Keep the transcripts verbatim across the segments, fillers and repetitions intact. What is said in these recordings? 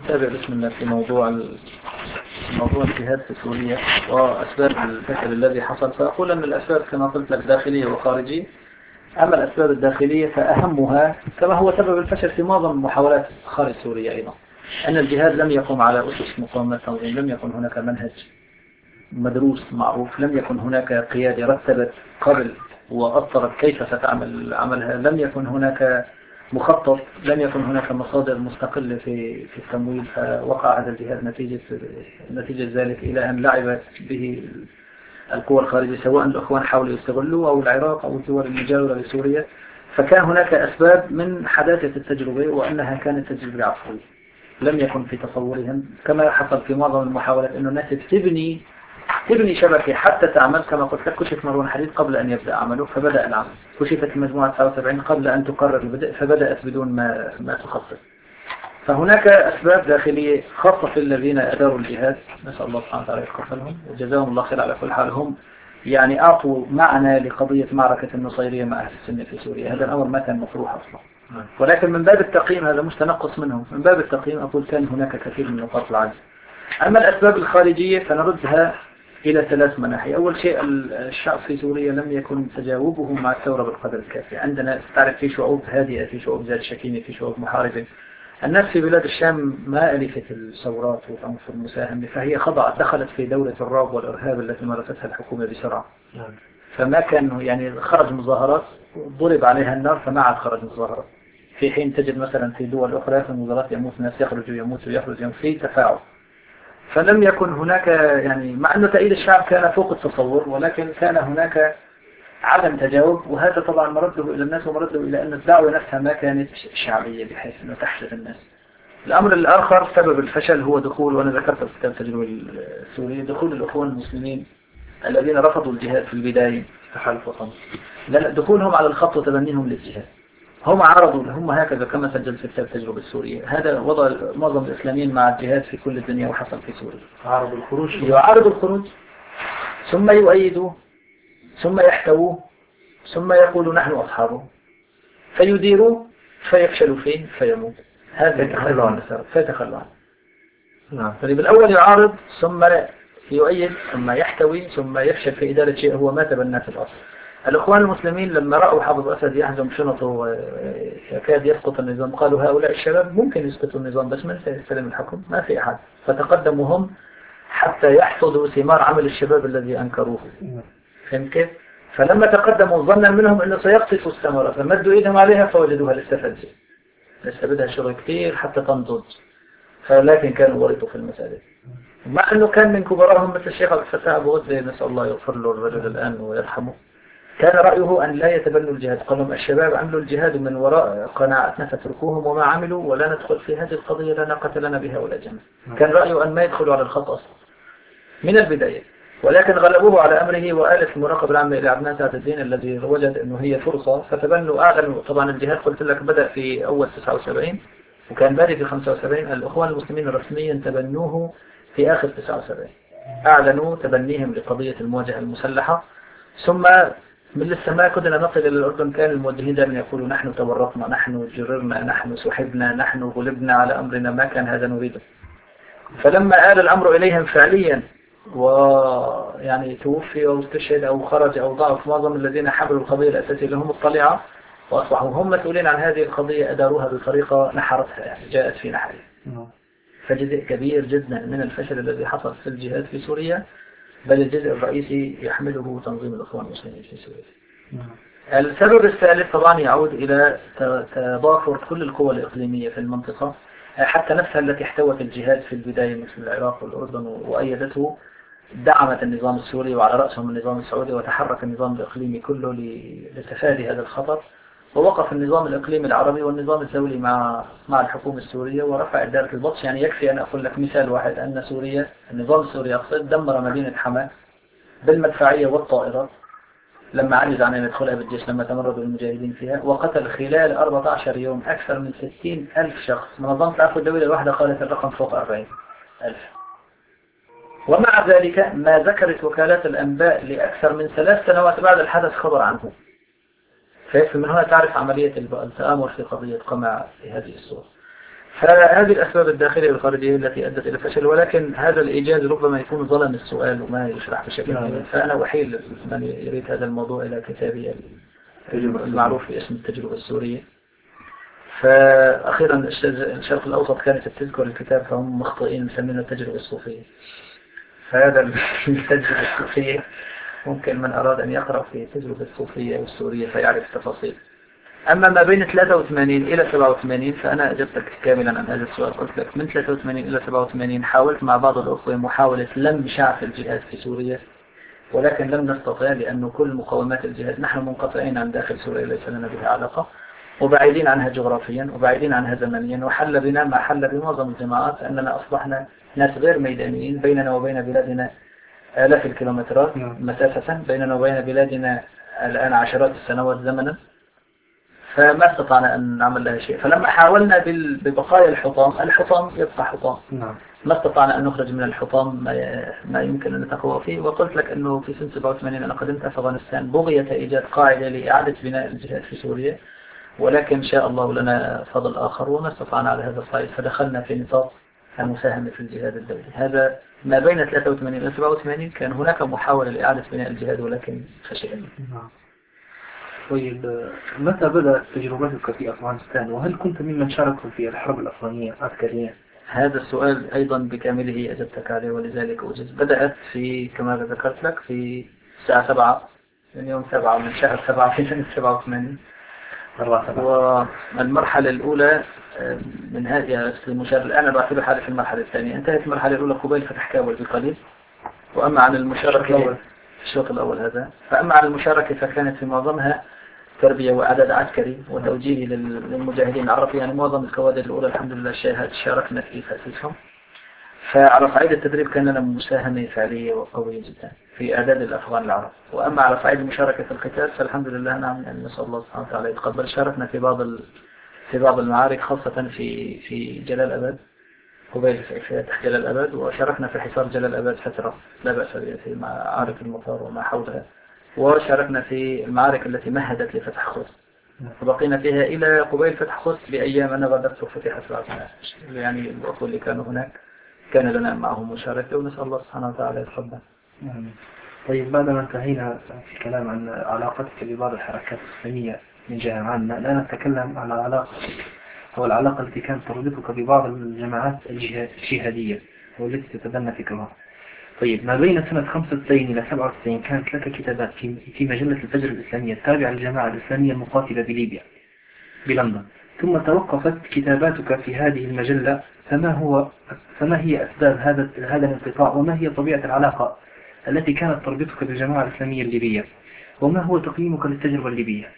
نتابع بسم الله في موضوع موضوع الجهاد في سوريا وأسباب الفشل الذي حصل. فأقول أن الأسباب كما قلت لك داخلية وخارجية. أما الأسباب الداخلية فأهمها كما هو سبب الفشل في معظم المحاولات خارج سوريا أيضا أن الجهاد لم يقم على أسس مقاومة التنظيم، لم يكن هناك منهج مدروس معروف، لم يكن هناك قيادة رتبت قبل وأطرت كيف ستعمل عملها، لم يكن هناك مخطط، لم يكن هناك مصادر مستقلة في في التمويل. فوقع هذا الجهاد نتيجة نتيجة ذلك إلى أن لعبت به القوى الخارجية، سواء الأخوان حاولوا يستغلوا أو العراق أو الدول المجاورة لسوريا. فكان هناك أسباب من حداثة التجربة وأنها كانت تجربة عفوية، لم يكن في تصورهم كما حصل في معظم المحاولات أنه الناس تبني تبني شبكة حتى تعمل. كما قلت لك كشف مروان حديد قبل أن يبدأ عمله فبدأ العمل، كشفت المجموعة تسعة وسبعين قبل أن تقرر البدء فبدأت بدون ما ما تخطط. فهناك أسباب داخلية خاصة في الذين أداروا الجهاد، نسأل الله سبحانه وتعالى يتقبلهم وجزاهم الله خير على كل حال. هم يعني أعطوا معنى لقضية معركة النصيرية مع أهل السنة في سوريا. هذا الأمر ما كان مطروح أصلا، ولكن من باب التقييم هذا مش تنقص منهم، من باب التقييم أقول كان هناك كثير من نقاط العجز. أما الأسباب الخارجية فنردها إلى ثلاث مناحي. أول شيء الشعب في سوريا لم يكن تجاوبه مع الثورة بالقدر الكافي. عندنا تعرف في شعوب هادئة، في شعوب ذات شكيمة، في شعوب محاربة. الناس في بلاد الشام ما ألفت الثورات والعنف المساهمة، فهي خضعت دخلت في دولة الرعب والإرهاب التي مارستها الحكومة بسرعة. فما كان يعني خرج مظاهرات ضرب عليها النار فما عاد خرج مظاهرات، في حين تجد مثلا في دول أخرى في المظاهرات يموت ناس، يخرجوا يموتوا يخرج يموت في تفاعل. فلم يكن هناك يعني مع أن تأييد الشعب كان فوق التصور، ولكن كان هناك عدم تجاوب، وهذا طبعا مرده إلى الناس ومرده إلى أن الدعوة نفسها ما كانت شعبية بحيث أنه تحشد الناس. الأمر الآخر سبب الفشل هو دخول، وأنا ذكرت في كتاب التجربة السورية، دخول الأخوان المسلمين الذين رفضوا الجهاد في البداية تحالف وطني، لا دخولهم على الخط وتبنيهم للجهاد. هم عرضوا هم هكذا كما سجلت في كتاب التجربة السورية، هذا وضع معظم الإسلاميين مع الجهاد في كل الدنيا وحصل في سوريا. عرضوا الخروج يعارضوا الخروج ثم يؤيدوا ثم يحتووا ثم يقولوا نحن أصحابه، فيديروا فيفشلوا فيه فيموت. هذا يتخلوا عن السبب فيتخلوا عنه. نعم. فبالأول يعارض ثم يؤيد ثم يحتوي ثم يفشل في إدارة شيء هو ما تبناه في الأصل. الأخوان المسلمين لما رأوا حافظ أسد يهزم شنطه ويكاد يسقط النظام قالوا هؤلاء الشباب ممكن يسقطوا النظام بس من سيستلم الحكم؟ ما في أحد. فتقدموا هم حتى يحصدوا ثمار عمل الشباب الذي أنكروه. فهم كيف؟ فلما تقدموا ظنا منهم أنه سيقطفوا الثمرة فمدوا إيدهم عليها فوجدوها لسه فلسة، لسه بدها شغل كثير حتى تنضج. فلكن كانوا ورطوا في المسألة، مع أنه كان من كبراهم مثل الشيخ عبد الفتاح أبو غدة نسأل الله يغفر له الرجل الآن ويرحمه، كان رأيه أن لا يتبنوا الجهاد. قال لهم الشباب عملوا الجهاد من وراء قناعتنا فتركوهم وما عملوا ولا ندخل في هذه القضية لا ناقة لنا بها ولا جنة. كان رأيه أن ما يدخلوا على الخط أصلا من البداية، ولكن غلبوه على أمره. وآلت المراقبة العامة إلى عدنان سعد الدين الذي وجد أنه هي فرصة فتبنوا أعلنوا. طبعا الجهاد قلت لك بدأ في أول تسعة وسبعين وكان بادئ في خمسة وسبعين. الأخوان المسلمين رسميا تبنوه في آخر تسعة وسبعين، أعلنوا تبنيهم لقضية المواجهة المسلحة. ثم من لسه ما كنا نصل إلى الأردن كان الموجهين دائما يقولوا نحن تورطنا، نحن جررنا، نحن سحبنا، نحن غلبنا على أمرنا، ما كان هذا نريده. فلما آل الأمر إليهم فعليا ويعني توفي أو استشهد أو خرج أو ضعف معظم الذين حملوا القضية الأساسية لهم الطليعة وأصبحوا هم مسؤولين عن هذه القضية، أداروها بطريقة نحرتها، يعني جاءت في نحرها. فجزء كبير جدا من الفشل الذي حصل في الجهاد في سوريا، بل الجزء الرئيسي يحمله تنظيم الأخوان المسلمين في سوريا. السبب الثالث طبعا يعود إلى تضافر كل القوى الإقليمية في المنطقة، حتى نفسها التي احتوت الجهاد في البداية مثل العراق والأردن وأيدته، دعمت النظام السوري وعلى رأسهم النظام السعودي، وتحرك النظام الإقليمي كله لتفادي هذا الخطر. ووقف النظام الإقليمي العربي والنظام الدولي مع مع الحكومة السورية ورفع إدارة البطش. يعني يكفي أن أقول لك مثال واحد، أن سوريا النظام السوري أقصد دمر مدينة حما بالمدفعية والطائرات لما عجز عن أن يدخلها بالجيش لما تمردوا المجاهدين فيها، وقتل خلال أربعة عشر يوم أكثر من ستين ألف شخص. منظمة العفو الدولية الواحدة قالت الرقم فوق أربعين ألف. ومع ذلك ما ذكرت وكالات الأنباء لأكثر من ثلاث سنوات بعد الحدث خبر عنه. فمن هنا تعرف عملية التآمر في قضية قمع في هذه الصورة. فهذه الأسباب الداخلية والخارجية التي أدت إلى الفشل، ولكن هذا الإيجاز ربما يكون ظلم السؤال وما يشرح بشكل جيد، فأنا أحيل من يريد هذا الموضوع إلى كتابي المعروف باسم التجربة السورية. فأخيرا الشرق الأوسط كانت تذكر الكتاب فهم مخطئين مسمينه التجربة الصوفية. فهذا التجربة الصوفية ممكن من أراد أن يقرأ في التجربة الصوفية والسورية فيعرف التفاصيل. أما ما بين ثلاثة وثمانين إلى سبعة وثمانين فأنا أجبتك كاملا عن هذا السؤال. قلت لك من ثلاثة وثمانين إلى سبعة وثمانين حاولت مع بعض الأخوة محاولة لم شعب الجهاد في سوريا، ولكن لم نستطيع لأن كل مقومات الجهاد نحن منقطعين عن داخل سوريا ليس لنا بها علاقة، وبعيدين عنها جغرافيا وبعيدين عنها زمنيا، وحل بنا ما حل بمعظم الجماعات أننا أصبحنا ناس غير ميدانيين، بيننا وبين بلادنا آلاف الكيلومترات مسافة، بيننا وبين بلادنا الآن عشرات السنوات زمنا، فما استطعنا أن نعمل لها شيء. فلما حاولنا ببقايا الحطام، الحطام يبقى حطام، ما استطعنا أن نخرج من الحطام ما يمكن أن نتقوى فيه. وقلت لك أنه في سنة سبعة وثمانين أنا قدمت أفغانستان بغية إيجاد قاعدة لإعادة بناء الجهاد في سوريا، ولكن شاء الله لنا فضل آخر وما استطعنا على هذا الصعيد، فدخلنا في نطاق المساهمة في الجهاد الدولي. هذا ما بين ثلاثة وثمانين إلى سبعة وثمانين كان هناك محاولة لإعادة بناء الجهاد ولكن فشلنا. طيب متى بدأت تجربتك في أفغانستان، وهل كنت ممن شاركوا في الحرب الأفغانية عسكريا؟ هذا السؤال أيضا بكامله أجبتك عليه ولذلك أوجز. بدأت في كما ذكرت لك في الساعة سبعة من يوم سبعة من شهر سبعة في سنة سبعة وثمانين. والمرحلة الأولى من هذه المشاركة الآن بعتبر حالي في المرحلة الثانية. انتهت المرحلة الأولى قبيل فتح كابل بقليل. وأما عن المشاركة في الشوط الأول هذا، فأما عن المشاركة فكانت في معظمها تربية وإعداد عسكري وتوجيه للمجاهدين العرب، يعني معظم الكوادر الأولى الحمد لله شاركنا في تأسيسهم. فعلى صعيد التدريب كان لنا مساهمة فعلية وقوية جدا في إعداد الأفغان العرب. وأما على صعيد المشاركة في القتال فالحمد لله نعم، يعني نسأل الله سبحانه وتعالى يتقبل. شاركنا في بعض في بعض المعارك خاصة في في جلال أبد قبيل فتح جلال أبد، وشاركنا في حصار جلال أبد فترة لا بأس بها في معارك المطار وما حولها، وشاركنا في المعارك التي مهدت لفتح خوست، وبقينا فيها إلى قبيل فتح خوست بأيام أنا غادرت وفتحت بعدها. يعني الأخوة اللي كانوا هناك كان لنا معهم مشاركة ونسأل الله سبحانه وتعالى يتقبل. طيب بعدما انتهينا في الكلام عن علاقتك ببعض الحركات الإسلامية من جهة عامة، الآن نتكلم عن العلاقة أو العلاقة التي كانت تربطك ببعض الجماعات الجهادية والتي تتبنى فكرها. طيب ما بين سنة خمسة وتسعين إلى سبعة وتسعين كانت لك كتابات في في مجلة الفجر الإسلامية التابعة للجماعة الإسلامية المقاتلة بليبيا بلندن، ثم توقفت كتاباتك في هذه المجلة. فما هو فما هي أسباب هذا هذا الانقطاع، وما هي طبيعة العلاقة التي كانت تربطك بالجماعة الإسلامية الليبية، وما هو تقييمك للتجربة الليبية؟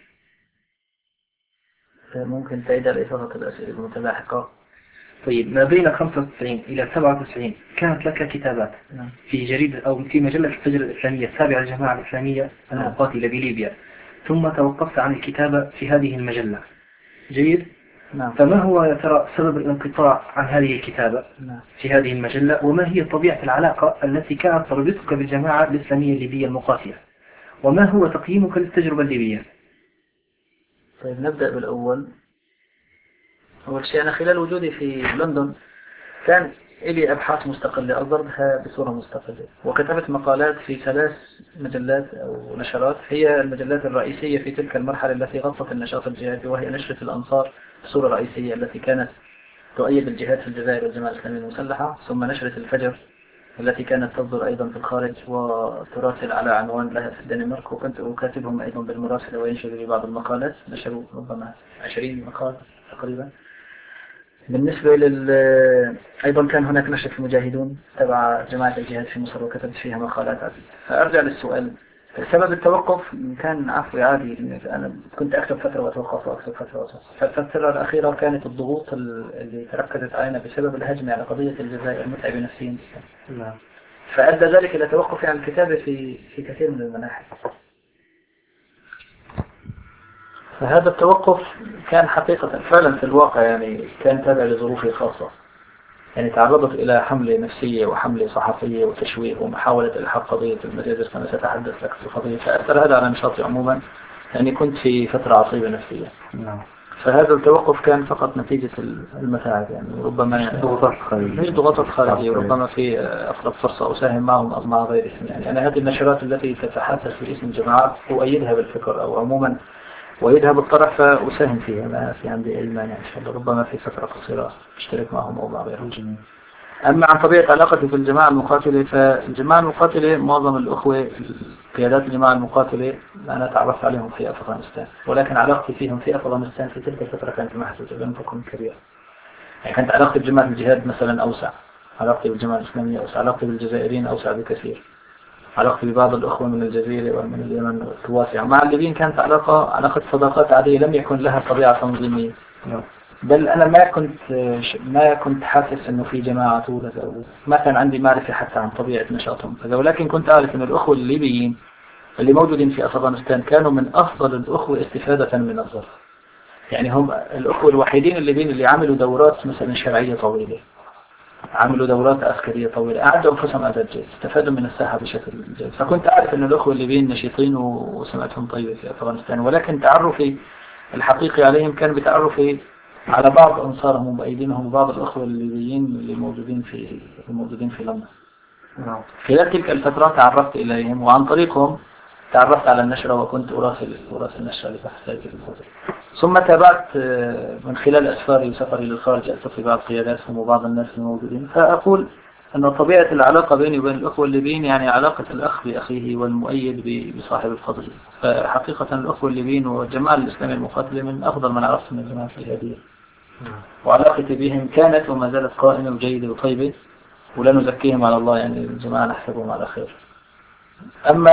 ممكن تعيد الإفاضة الأسئلة المتلاحقة. طيب ما بين خمسة وتسعين إلى سبعة وتسعين كانت لك كتابات في جريدة أو في مجلة الفجر الإسلامية التابعة للجماعة الإسلامية المقاتلة بليبيا، ثم توقفت عن الكتابة في هذه المجلة. جيد؟ نعم. فما هو يا ترى سبب الانقطاع عن هذه الكتابة نعم. في هذه المجلة، وما هي طبيعة العلاقة التي كانت تربطك بالجماعة الإسلامية الليبية المقاتلة، وما هو تقييمك للتجربة الليبية؟ طيب نبدأ بالأول. أول شيء أنا خلال وجودي في لندن كان إلي أبحاث مستقلة أصدرتها بصورة مستقلة، وكتبت مقالات في ثلاث مجلات أو نشرات هي المجلات الرئيسية في تلك المرحلة التي غطت النشاط الجهادي، وهي نشرة الأنصار بصورة رئيسية التي كانت تؤيد الجهاد في الجزائر والجماعة الإسلامية المسلحة، ثم نشرة الفجر التي كانت تصدر أيضا في الخارج وتراسل على عنوان لها في الدنمارك، وكنت أكاتبهم أيضا بالمراسلة وينشروا لي بعض المقالات، نشروا ربما عشرين مقال تقريبا. بالنسبة لل أيضا كان هناك نشرة المجاهدون تبع جماعة الجهاد في مصر وكتبت فيها مقالات عديدة. فأرجع للسؤال، سبب التوقف كان عفوي عادي، أنا كنت أكتب فترة وأتوقف وأكتب فترة وأتوقف. فالفترة الأخيرة كانت الضغوط اللي تركزت علينا بسبب الهجمة على قضية الجزائر متعبة نفسيا جدا، فأدى ذلك إلى توقفي عن الكتابة في في كثير من المناحي. فهذا التوقف كان حقيقة فعلا في الواقع يعني كان تابع لظروفي خاصة، يعني تعرضت إلى حملة نفسية وحملة صحفية وتشويه ومحاولة إلحاق قضية المجازر، فأنا سأتحدث لك في القضية. فأثر هذا على نشاطي عموما، يعني كنت في فترة عصيبة نفسية. فهذا التوقف كان فقط نتيجة المتاعب يعني، ربما ضغوطات خارجية مش ضغوطات خارجية، ربما في أقرب فرصة أساهم معهم أو مع غيرهم يعني. أنا هذه النشرات التي تتحدث باسم الجماعات أؤيدها بالفكر أو عموما ويذهب الطرح فأساهم فيها، ما في عندي أي مانع إن شاء الله، ربما في فترة قصيرة أشترك معهم أو مع غيرهم. أما عن طبيعة علاقتي في الجماعة المقاتلة، فالجماعة المقاتلة معظم الأخوة قيادات الجماعة المقاتلة أنا تعرفت عليهم في أفغانستان، ولكن علاقتي فيهم في أفغانستان في تلك الفترة كانت محدودة لم تكن كبيرة. يعني كانت علاقتي بجماعة الجهاد مثلا أوسع، علاقتي بالجماعة الإسلامية أوسع، علاقتي بالجزائريين أوسع بكثير، علاقتي ببعض الأخوة من الجزيرة ومن اليمن واسعة. مع الليبيين كانت علاقة علاقة صداقات عادية لم يكن لها طبيعة تنظيمية، بل أنا ما كنت ما كنت حاسس إنه في جماعة تولد أو ما كان عندي معرفة حتى عن طبيعة نشاطهم كذا، ولكن كنت أعرف إن الأخوة الليبيين اللي موجودين في أفغانستان كانوا من أفضل الأخوة استفادة من الظرف. يعني هم الأخوة الوحيدين الليبيين اللي عملوا دورات مثلا شرعية طويلة، عملوا دورات عسكرية طويلة، أعدوا أنفسهم أداء جيد، استفادوا من الساحة بشكل جيد. فكنت أعرف أن الأخوة الليبيين نشيطين وسمعتهم طيبة في أفغانستان، ولكن تعرفي الحقيقي عليهم كان بتعرفي على بعض أنصارهم ومؤيدينهم وبعض الأخوة الليبيين اللي موجودين في الموجودين في لندن. خلال تلك الفترات تعرفت إليهم وعن طريقهم تعرفت على النشرة وكنت أراسل أراسل النشرة لبحث ذلك الفترة. ثم تابعت من خلال أسفاري وسفري للخارج ألتقي بعض قياداتهم وبعض الناس الموجودين، فأقول أن طبيعة العلاقة بيني وبين الأخوة الليبيين يعني علاقة الأخ بأخيه والمؤيد بصاحب الفضل. فحقيقة الأخوة الليبيين والجماعة الإسلامية المقاتلة من أفضل من عرفت من الجماعة الجهادية، وعلاقتي بهم كانت وما زالت قائمة وجيدة وطيبة، ولا نزكيهم على الله يعني، الجماعة نحسبهم على خير. أما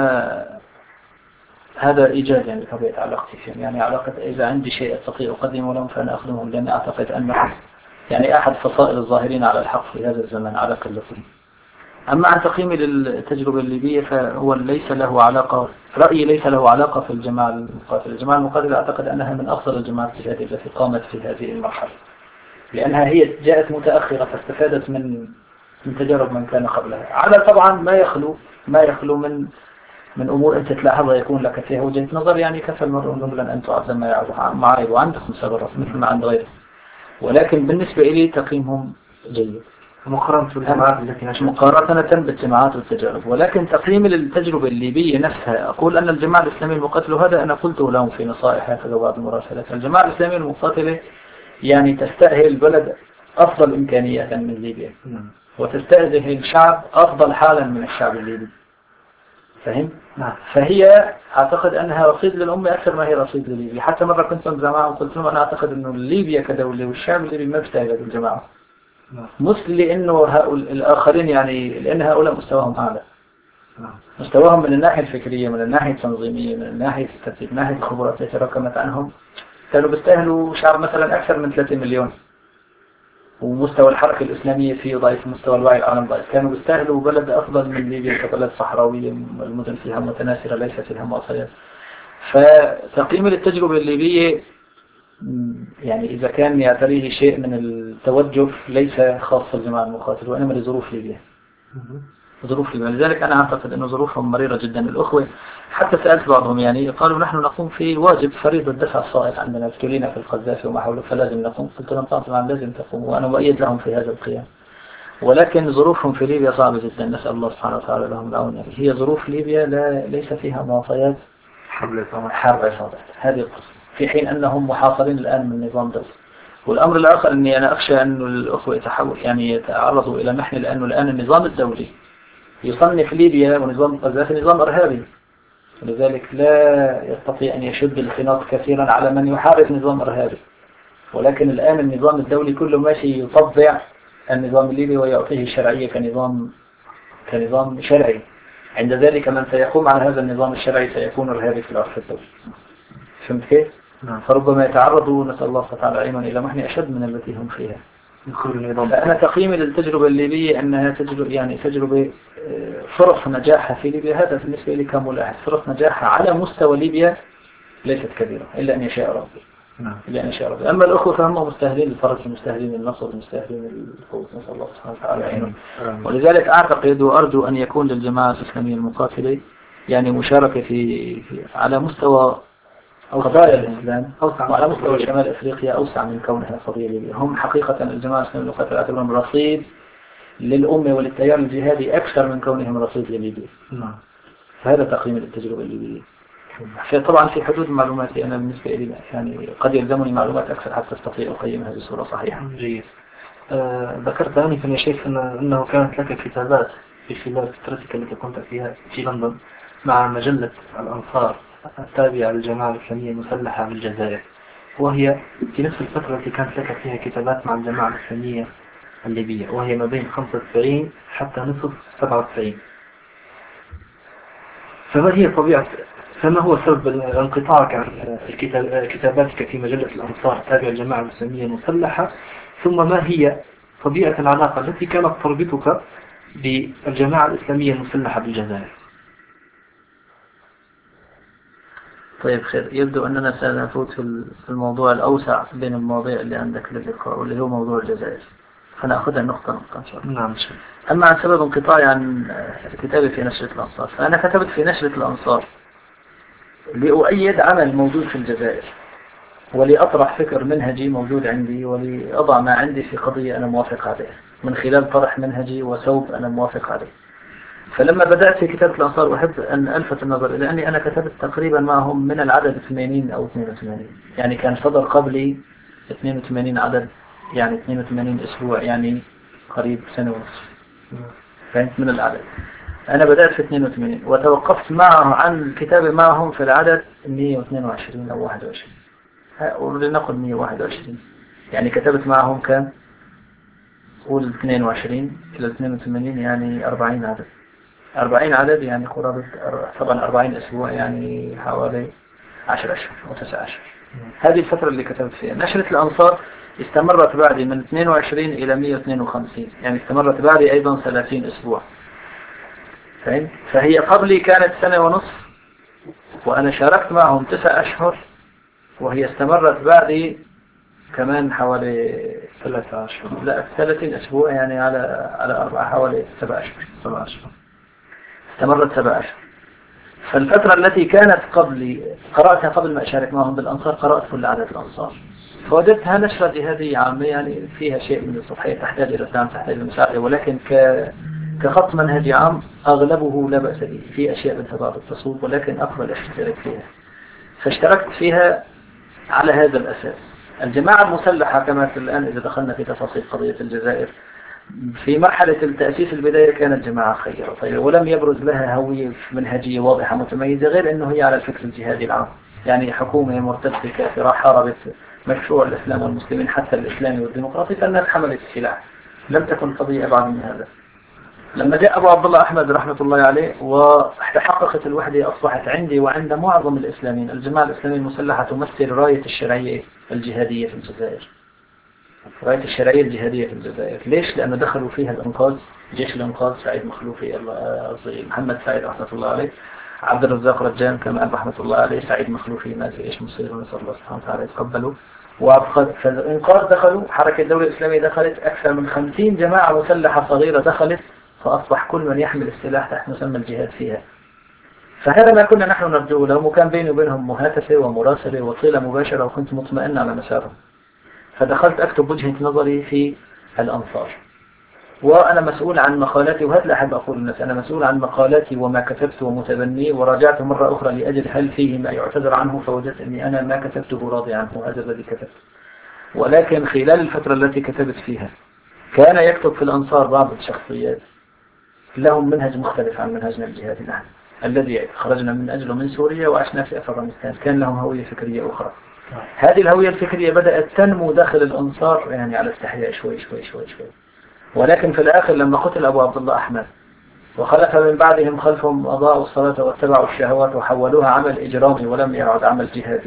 هذا إيجاد يعني طبيعة علاقتي فيهم، يعني علاقة إذا عندي شيء أستطيع أقدمه لهم فأنا أخدمهم، لأني أعتقد أنه يعني أحد فصائل الظاهرين على الحق في هذا الزمن على قلتهم. أما عن تقييمي للتجربة الليبية فهو ليس له علاقة، رأيي ليس له علاقة في الجماعة المقاتلة. الجماعة المقاتلة أعتقد أنها من أفضل الجماعات الجهادية التي قامت في هذه المرحلة، لأنها هي جاءت متأخرة فاستفادت من من تجارب من كان قبلها، على طبعا ما يخلو ما يخلو من من أمور أنت تلاحظها يكون لك فيها وجهة نظر، يعني كفى المرء نبلا أن تعظم ما يعرف معايب وعندكم سبب مثل ما عند غيره، ولكن بالنسبة إلي تقييمهم جيد مقارنة بالجماعات التي نشأت مقارنة بالجماعات والتجارب. ولكن تقييمي للتجربة الليبية نفسها أقول أن الجماعة الإسلامية المقاتلة، وهذا أنا قلته لهم في نصائح هكذا وبعض المراسلات، الجماعة الإسلامية المقاتلة يعني تستأهل البلد أفضل إمكانية من ليبيا، وتستأهل الشعب أفضل حالا من الشعب الليبي، فهم؟ نعم. فهي أعتقد أنها رصيد للأمة أكثر ما هي رصيد لليبيا. حتى مرة كنت معهم قلت لهم أنا أعتقد أنه ليبيا كدولة والشعب الليبي ما بيستاهل الجماعة، مش لأنه هؤلاء الآخرين يعني لأن هؤلاء مستواهم أعلى، مستواهم من الناحية الفكرية من الناحية التنظيمية من الناحية الترتيب من ناحية الخبرات التي تراكمت عنهم، كانوا بيستاهلوا شعب مثلا أكثر من ثلاثة مليون، ومستوى الحركة الإسلامية فيه ضعيف، مستوى الوعي العالم ضعيف، كانوا بيستاهلوا بلد أفضل من ليبيا كبلد صحراوية المدن فيها متناثرة ليس فيها معطيات. فتقييم للتجربة الليبية يعني إذا كان يعتريه شيء من التوجه ليس خاص بالجماعة المقاتلة وإنما لظروف ليبيا، ظروف ليبيا. لذلك أنا أعتقد أن ظروفهم مريرة جدا. الأخوة حتى سألت بعضهم يعني قالوا نحن نقوم في واجب فريضة الدفع الصائل عندنا، ابتلينا في القذافي وما حوله فلازم نقوم. قلت لهم طبعا لازم تقوم وأنا مؤيد لهم في هذا القيام، ولكن ظروفهم في ليبيا صعبة جدا، نسأل الله سبحانه وتعالى لهم العون. يعني هي ظروف ليبيا لا ليس فيها معطيات حرب حرب عصابات، هذه القصة، في حين أنهم محاصرين الآن من نظام دولي. والأمر الآخر أني أنا أخشى أن الأخوة يتحول يعني يتعرضوا إلى محن، لأنه الآن النظام الدولي يصنف ليبيا ونظام القذافي نظام إرهابي، لذلك لا يستطيع أن يشد الخناق كثيرا على من يحارب نظام إرهابي. ولكن الآن النظام الدولي كله ماشي يطبع النظام الليبي ويعطيه الشرعية كنظام كنظام شرعي، عند ذلك من سيقوم على هذا النظام الشرعي سيكون إرهابي في العرف الدولي. فهمت كيف؟ نعم. فربما يتعرضوا نسأل الله تعالى عينهم إلى محن أشد من التي هم فيها. فأنا تقييمي للتجربة الليبية أنها تجربة يعني تجربة فرص نجاحها في ليبيا، هذا بالنسبة لي كملاحظ فرص نجاحها على مستوى ليبيا ليست كبيرة إلا أن يشاء ربي. نعم. إلا أن يشاء ربي. أما الأخوة فهم مستهلين الفرج مستهلين النصر مستهلين الفوز، نسأل الله سبحانه وتعالى عينهم. ولذلك أعتقد وأرجو أن يكون للجماعة الإسلامية المقاتلة يعني مشاركة في, في على مستوى قضايا الإسلام وعلى مستوى شمال أفريقيا أوسع من كونها قضية ليبية. هم حقيقة الجماعة الإسلامية المقاتلة يعتبرون رصيد للأمة وللتيار الجهادي أكثر من كونهم رصيد لليبيا. نعم. فهذا تقييم التجربة الليبية. طبعا في حدود معلوماتي أنا بالنسبة لي يعني قد يلزمني معلومات أكثر حتى أستطيع أقيمها بصورة صحيحة. جيد. آه ذكرت آنفا يا شيخ إن أنه كانت لك كتابات في خلال فترتك التي كنت فيها في لندن مع مجلة الأنصار التابعة للجماعة الإسلامية المسلحة بالجزائر، وهي في نفس الفترة التي كانت لك فيها كتابات مع الجماعة الإسلامية الليبية، وهي ما بين خمسة وتسعين حتى نصف سبعة وتسعين. فما هي طبيعة فما هو سبب انقطاعك عن كتاباتك في مجلة الأنصار التابعة للجماعة الإسلامية المسلحة، ثم ما هي طبيعة العلاقة التي كانت تربطك بالجماعة الإسلامية المسلحة بالجزائر؟ طيب خير، يبدو أننا سنفوت في الموضوع الأوسع بين المواضيع اللي عندك للإقراء واللي هو موضوع الجزائر، فنأخذها نقطة نقطة إن شاء الله. نعم. أما عن سبب انقطاعي عن كتابي في نشرة الأنصار، فأنا كتبت في نشرة الأنصار لأؤيد عمل موجود في الجزائر، ولأطرح فكر منهجي موجود عندي، ولأضع ما عندي في قضية أنا موافق عليها من خلال طرح منهجي وثوب أنا موافق عليه. فلما بدأت في كتابة الأنصار أحب أن ألفت النظر إلى أني أنا كتبت تقريبا معهم من العدد ثمانين أو اثنين وثمانين، يعني كان صدر قبلي اثنين وثمانين عدد، يعني اثنين وثمانين أسبوع، يعني قريب سنة ونصف. فهمت من العدد. أنا بدأت في اثنين وثمانين وتوقفت معه عن الكتابة معهم في العدد مئة واثنين وعشرين أو واحد وعشرين، ولنقل مئة وواحد وعشرين، يعني كتبت معهم كان قول اثنين وعشرين إلى اثنين وثمانين، يعني أربعين عدد. أربعين عدد يعني قرابة طبعا أربعين أسبوع، يعني حوالي عشر أشهر أو تسعة أشهر. هذه الفترة اللي كتبت فيها. نشرة الأنصار استمرت بعدي من اثنين وعشرين إلى مئة واثنين وخمسين، يعني استمرت بعدي أيضا ثلاثين أسبوع. فهمت؟ فهي قبلي كانت سنة ونصف وأنا شاركت معهم تسع أشهر، وهي استمرت بعدي كمان حوالي ثلاثة أشهر، لا ثلاثين أسبوع، يعني على على أربعة حوالي سبع أشهر. سبع أشهر استمرت سبع أشهر. فالفترة التي كانت قبلي قرأتها قبل ما أشارك معهم بالأنصار، قرأت كل عدد الأنصار، فوجدتها نشرة جهادية عامة، يعني فيها شيء من السطحية، تحتاج إلى دعم، تحتاج إلى مساعدة، ولكن ك كخط منهجي عام أغلبه لا بأس به، في أشياء منها بعض التصوب، ولكن أفضل أشترك فيها. فاشتركت فيها على هذا الأساس. الجماعة المسلحة كما الآن إذا دخلنا في تفاصيل قضية الجزائر، في مرحلة التأسيس البداية كانت جماعة خيرة طيب، ولم يبرز لها هوية منهجية واضحة متميزة، غير أنه هي على الفكر الجهادي العام، يعني حكومة مرتدة كافرة حاربت مشروع الإسلام والمسلمين حتى الإسلامي والديمقراطي، فالناس حملت السلاح، لم تكن قضية أبعد من هذا. لما جاء أبو عبد الله أحمد رحمة الله عليه وتحققت الوحدة، أصبحت عندي وعند معظم الإسلاميين الجماعة الإسلامية المسلحة تمثل راية الشرعية الجهادية في الجزائر، راية الشرعية الجهادية في الجزائر. ليش؟ لأنه دخلوا فيها الأنقاذ، جيش الأنقاذ سعيد مخلوفي محمد سعيد رحمة الله عليه، عبد الرزاق رجان كمان رحمة الله عليه، سعيد مخلوفي، ما في إيش مصير، ونسأل الله سبحانه وتعالى يتقبلوا. وأبقى فالإنقاذ دخلوا، حركة الدولة الإسلامية دخلت، أكثر من خمسين جماعة مسلحة صغيرة دخلت، فأصبح كل من يحمل السلاح تحت مسمى الجهاد فيها. فهذا ما كنا نحن نرجوه لهم، وكان بيني وبينهم مهاتفة ومراسلة وصلة مباشرة، وكنت مطمئن على مسارهم. فدخلت أكتب وجهة نظري في الأنصار، وأنا مسؤول عن مقالاتي، وهذا لا أحب أقول للناس، أنا مسؤول عن مقالاتي وما كتبت ومتبنيه، وراجعت مرة أخرى لأجل هل فيه ما يعتذر عنه، فوجدت أني أنا ما كتبته راضي عنه، هذا الذي كتبت. ولكن خلال الفترة التي كتبت فيها كان يكتب في الأنصار بعض الشخصيات لهم منهج مختلف عن منهجنا الجهادي نحن الذي خرجنا من أجله من سوريا وعشنا في أفغانستان، كان لهم هوية فكرية أخرى. هذه الهوية الفكرية بدأت تنمو داخل الأنصار، يعني على استحياء شوي شوي شوي شوي. ولكن في الآخر لما قتل أبو عبد الله أحمد وخلف من بعدهم خلفهم أضاعوا الصلاة واتبعوا الشهوات وحولوها عمل إجرامي ولم يعد عمل جهادي،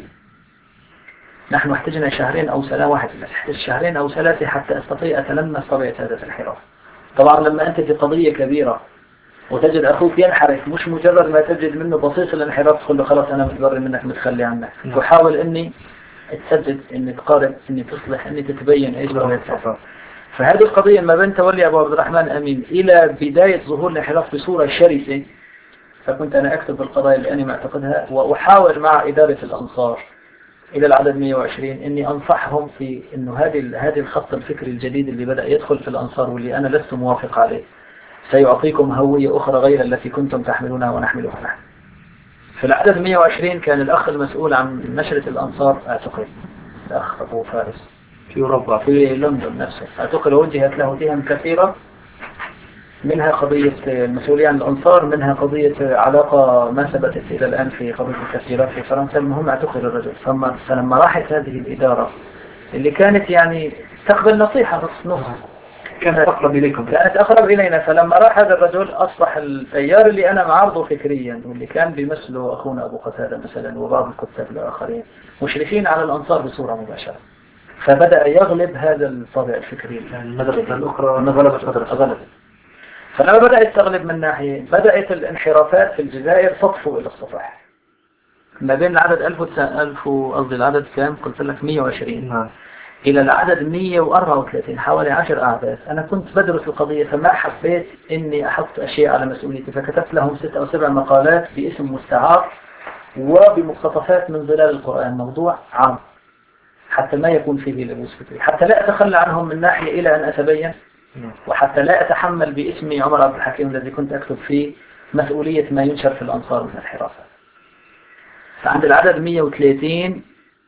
نحن احتجنا شهرين أو سنة واحد، شهرين أو ثلاثة حتى أستطيع أتلمس طبيعة هذا الانحراف. طبعا لما أنت في قضية كبيرة وتجد أخوك ينحرف، مش مجرد ما تجد منه بسيط الانحراف تقول له خلاص أنا متبرر منك متخلي عنك، تحاول أني تسدد، أني تقارب، أني تصلح، أني تتبين إيش بغيت. فهذه القضية ما بين تولي أبو عبد الرحمن أمين إلى بداية ظهور الانحراف بصورة شرسة، فكنت أنا أكتب القضايا اللي أنا معتقدها، وأحاول مع إدارة الأنصار إلى العدد مئة وعشرين إني أنصحهم في إنه هذه هذه الخط الفكري الجديد اللي بدأ يدخل في الأنصار واللي أنا لست موافق عليه سيعطيكم هوية أخرى غير التي كنتم تحملونها ونحملها نحن. في العدد مئة وعشرين كان الأخ المسؤول عن نشرة الأنصار اعتقل، الأخ أبو فارس في أوروبا في لندن نفسه، اعتقل وجهت له تهم كثيرة، منها قضية المسؤولية عن الأنصار، منها قضية علاقة ما ثبتت إلى الآن في قضية الكثيرة في فرنسا. المهم اعتقل الرجل. فلما راحت هذه الإدارة اللي كانت يعني تقبل نصيحة نص نص، كانت أقرب إليكم، كانت أقرب إلينا، فلما راح هذا الرجل أصبح التيار اللي أنا معارضه فكريا واللي كان بيمثله أخونا أبو قتادة مثلا وبعض الكتاب الآخرين مشرفين على الأنصار بصورة مباشرة، فبدأ يغلب هذا الطابع الفكري. يعني المدرسة الأخرى غلبت غلبت. فلما بدأت تغلب من ناحية، بدأت الانحرافات في الجزائر تطفو إلى السطح ما بين العدد ألف ألف قصدي العدد كام قلت لك مئة وعشرين نعم. إلى العدد مئة وأربعة وثلاثين، حوالي عشر أعداد. أنا كنت بدرس القضية فما حبيت إني أحط أشياء على مسؤوليتي، فكتبت لهم ست أو سبع مقالات باسم مستعار وبمقتطفات من ظلال القرآن، موضوع عام حتى ما يكون فيه لبوس فكري، حتى لا أتخلى عنهم من ناحية إلى أن أتبين، وحتى لا أتحمل باسمي عمر عبد الحكيم الذي كنت أكتب فيه مسؤولية ما ينشر في الأنصار من الحراسة. فعند العدد مئة وثلاثين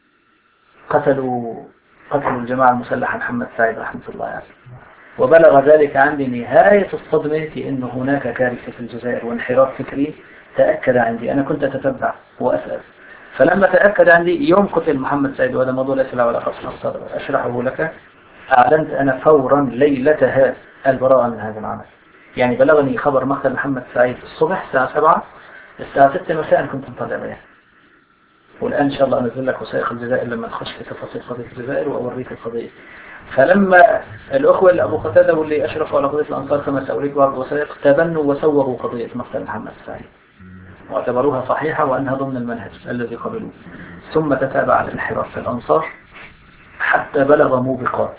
قتلوا قتلوا الجماعة المسلحة محمد سعيد رحمة الله عليه، وبلغ ذلك عندي نهاية الصدمة في أنه هناك كارثة في الجزائر وانحراف فكري تأكد عندي. أنا كنت أتتبع وأسأل، فلما تأكد عندي يوم قتل محمد سعيد، وهذا موضوع ليس له علاقة بالصدر أشرحه لك، أعلنت أنا فورا ليلتها البراءة من هذا العمل. يعني بلغني خبر مقتل محمد سعيد الصبح الساعة سبعة، الساعة ستة مساء كنت مطلع بيان. والآن إن شاء الله أنزل لك وثائق الجزائر لما نخش في تفاصيل قضية الجزائر وأوريك القضية. فلما الأخوة اللي أبو قتادة واللي أشرفوا على قضية الأنصار كما سأوريك بعض الوثائق تبنوا وسوغوا قضية مقتل محمد سعيد واعتبروها صحيحة وأنها ضمن المنهج الذي قبلوه. ثم تتابع الانحراف في الأنصار حتى بلغ موبقات.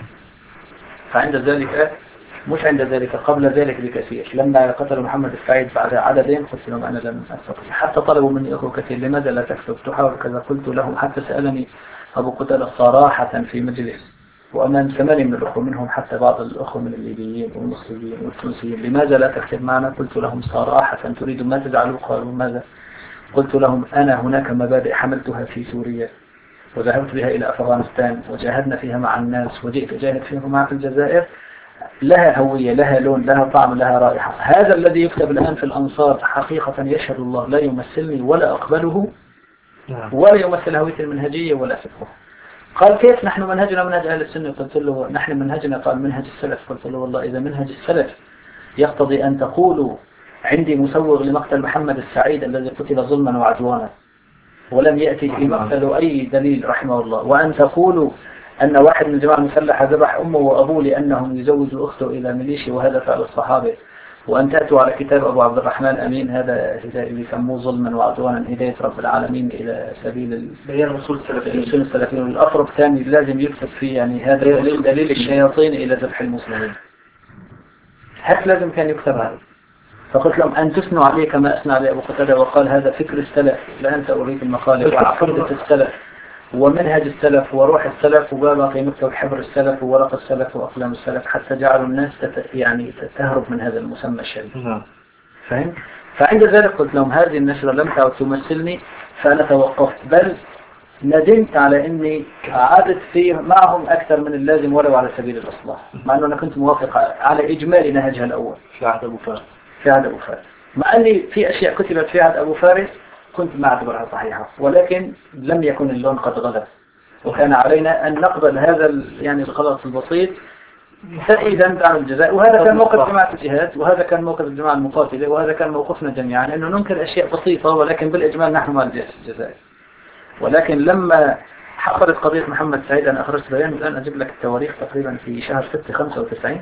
فعند ذلك مش عند ذلك قبل ذلك بكثير، لما قتلوا محمد السعيد بعد عددين قلت لهم أنا لم أستطيع، حتى طلبوا مني أخوة كثير لماذا لا تكتب تحاول كذا، قلت لهم حتى سألني أبو قتادة صراحة في مجلس وأمام ثمانية من الأخوة منهم حتى بعض الأخوة من الليبيين والمصريين والتونسيين لماذا لا تكتب معنا، قلت لهم صراحة تريد ما تجعلوا، قالوا ماذا، قلت لهم أنا هناك مبادئ حملتها في سوريا وذهبت بها إلى أفغانستان وجاهدنا فيها مع الناس وجئت أجاهد فيها مع في الجزائر، لها هوية لها لون لها طعم لها رائحة. هذا الذي يكتب الآن في الأنصار حقيقة يشهد الله لا يمثلني ولا أقبله ولا يمثل هوية المنهجية ولا فقه. قال كيف نحن منهجنا منهج أهل السنة؟ قلت له نحن منهجنا، قال منهج السلف. قلت له والله إذا منهج السلف يقتضي أن تقولوا عندي مسوغ لمقتل محمد السعيد الذي قتل ظلما وعدوانا ولم يأتي في مقتله أي دليل رحمه الله، وأن تقولوا أن واحد من الجماعة المسلحة ذبح أمه وأبوه لأنهم يزوجوا أخته إلى ميليشيا وهذا فعل الصحابة، وأن تأتوا على كتاب أبو عبد الرحمن أمين هذا اللي يسموه ظلما وعدوانا هداية رب العالمين إلى سبيل بيان رسول السلفيين السلفيين. والأفرق الثاني لازم يكتب فيه يعني هذا دليل, دليل الشياطين إلى ذبح المسلمين، هذا لازم كان يكتب هذا. فقلت لهم أن تثنوا عليه كما أثنى عليه أبو قتادة وقال هذا فكر السلف، الآن سأريد المقالة وعقيدة السلف ومنهج السلف وروح السلف، وباقي نكتب حبر السلف وورق السلف وأقلام السلف حتى جعلوا الناس تت... يعني تهرب من هذا المسمى الشريف. فهم؟ فعند ذلك قلت لهم هذه النشرة لم تعد تمثلني، فأنا توقفت، بل ندمت على أني عادت فيه معهم أكثر من اللازم ولو على سبيل الإصلاح، مع أنه أنا كنت موافق على إجمالي نهجها الأول في عهد أبو فارس في عهد أبو فارس مع أني في أشياء كتبت في عهد أبو فارس كنت ما أعتبرها صحيحة، ولكن لم يكن اللون قد غلب، وكان علينا أن نقبل هذا يعني الغلط البسيط تأييدا دعم الجزائر. وهذا كان موقف جماعة الجهاد، وهذا كان موقف الجماعة المقاتلة، وهذا كان موقفنا جميعا، أنه ننكر أشياء بسيطة ولكن بالإجمال نحن مع الجزائر. ولكن لما حصلت قضية محمد سعيد أنا أخرجت بيان، الآن أجيب لك التواريخ تقريبا في شهر ستة خمسة وتسعين،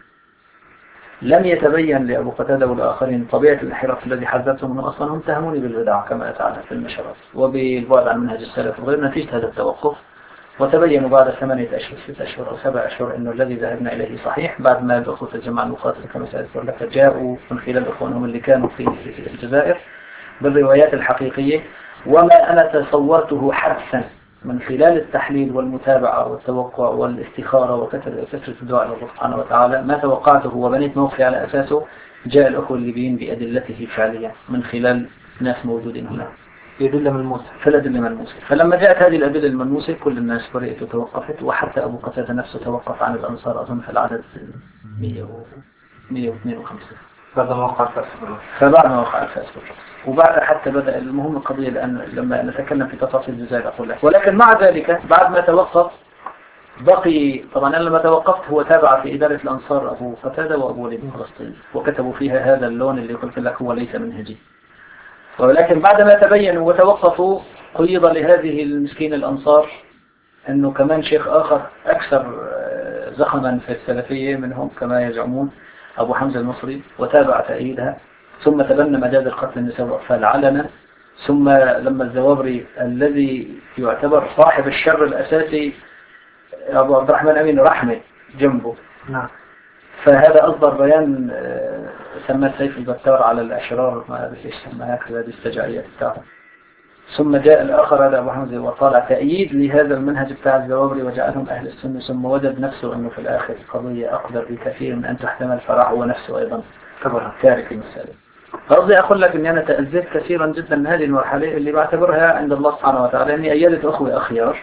لم يتبين لأبو قتادة والآخرين طبيعة الانحراف الذي حذرتهم منه، أصلا هم تهموني بالبدع كما تعرف في النشرات وبالبعد عن منهج السلف وغير. نتيجة هذا التوقف وتبينوا بعد ثمانية أشهر ستة أشهر أو سبع أشهر أنه الذي ذهبنا إليه صحيح. بعد ما الأخوة الجماعة المقاتلة كما سأذكر لك جاءوا من خلال إخوانهم اللي كانوا في الجزائر بالروايات الحقيقية، وما أنا تصورته حدثا من خلال التحليل والمتابعة والتوقع والاستخارة وكثرة الدعاء إلى الله سبحانه وتعالى، ما توقعته وبنيت موقفي على أساسه جاء الأخوة الليبيين بأدلته فعليا من خلال ناس موجودين هنا يدل ملموسة. فالأدلة ملموسة. فلما جاءت هذه الأدلة الملموسة كل الناس برئت وتوقفت، وحتى أبو قتادة نفسه توقف عن الأنصار أظن في العدد مئة واثنين وخمسين بعد ما وقع الفأس. فبعد ما وقع الفأس وبعد حتى بدأ المهم القضية، لأن لما نتكلم في تفاصيل الجزائر أقول لك. ولكن مع ذلك بعد ما توقف بقي طبعا. أنا لما توقفت هو تابع في إدارة الأنصار أبو قتادة وأبو وليد فلسطين، وكتبوا فيها هذا اللون اللي قلت لك هو ليس منهجي. ولكن بعد ما تبينوا وتوقفوا قيض لهذه المسكين الأنصار أنه كمان شيخ آخر أكثر زخما في السلفية منهم كما يزعمون أبو حمزة المصري، وتابع تأييدها. ثم تبنى مجازر قتل النساء والأطفال علنا. ثم لما الزوابري الذي يعتبر صاحب الشر الأساسي أبو عبد الرحمن أمين رحمة جنبه، نعم، فهذا أصدر بيان سماه سيف البتار على الأشرار، ما أعرف إيش سماه هكذا، هذه السجعية بتاعه. ثم جاء الآخر هذا أبو حمزة وطالع تأييد لهذا المنهج بتاع الزوابري وجعلهم أهل السنة. ثم وجد نفسه أنه في الآخر قضية أقدر بكثير من أن تحتمل، فراح هو نفسه أيضا تارك المسألة. قصدي أقول لك أني أنا تأذيت كثيرا جدا من هذه المرحلة اللي بعتبرها عند الله سبحانه وتعالى أني أيدت أخوة أخيار،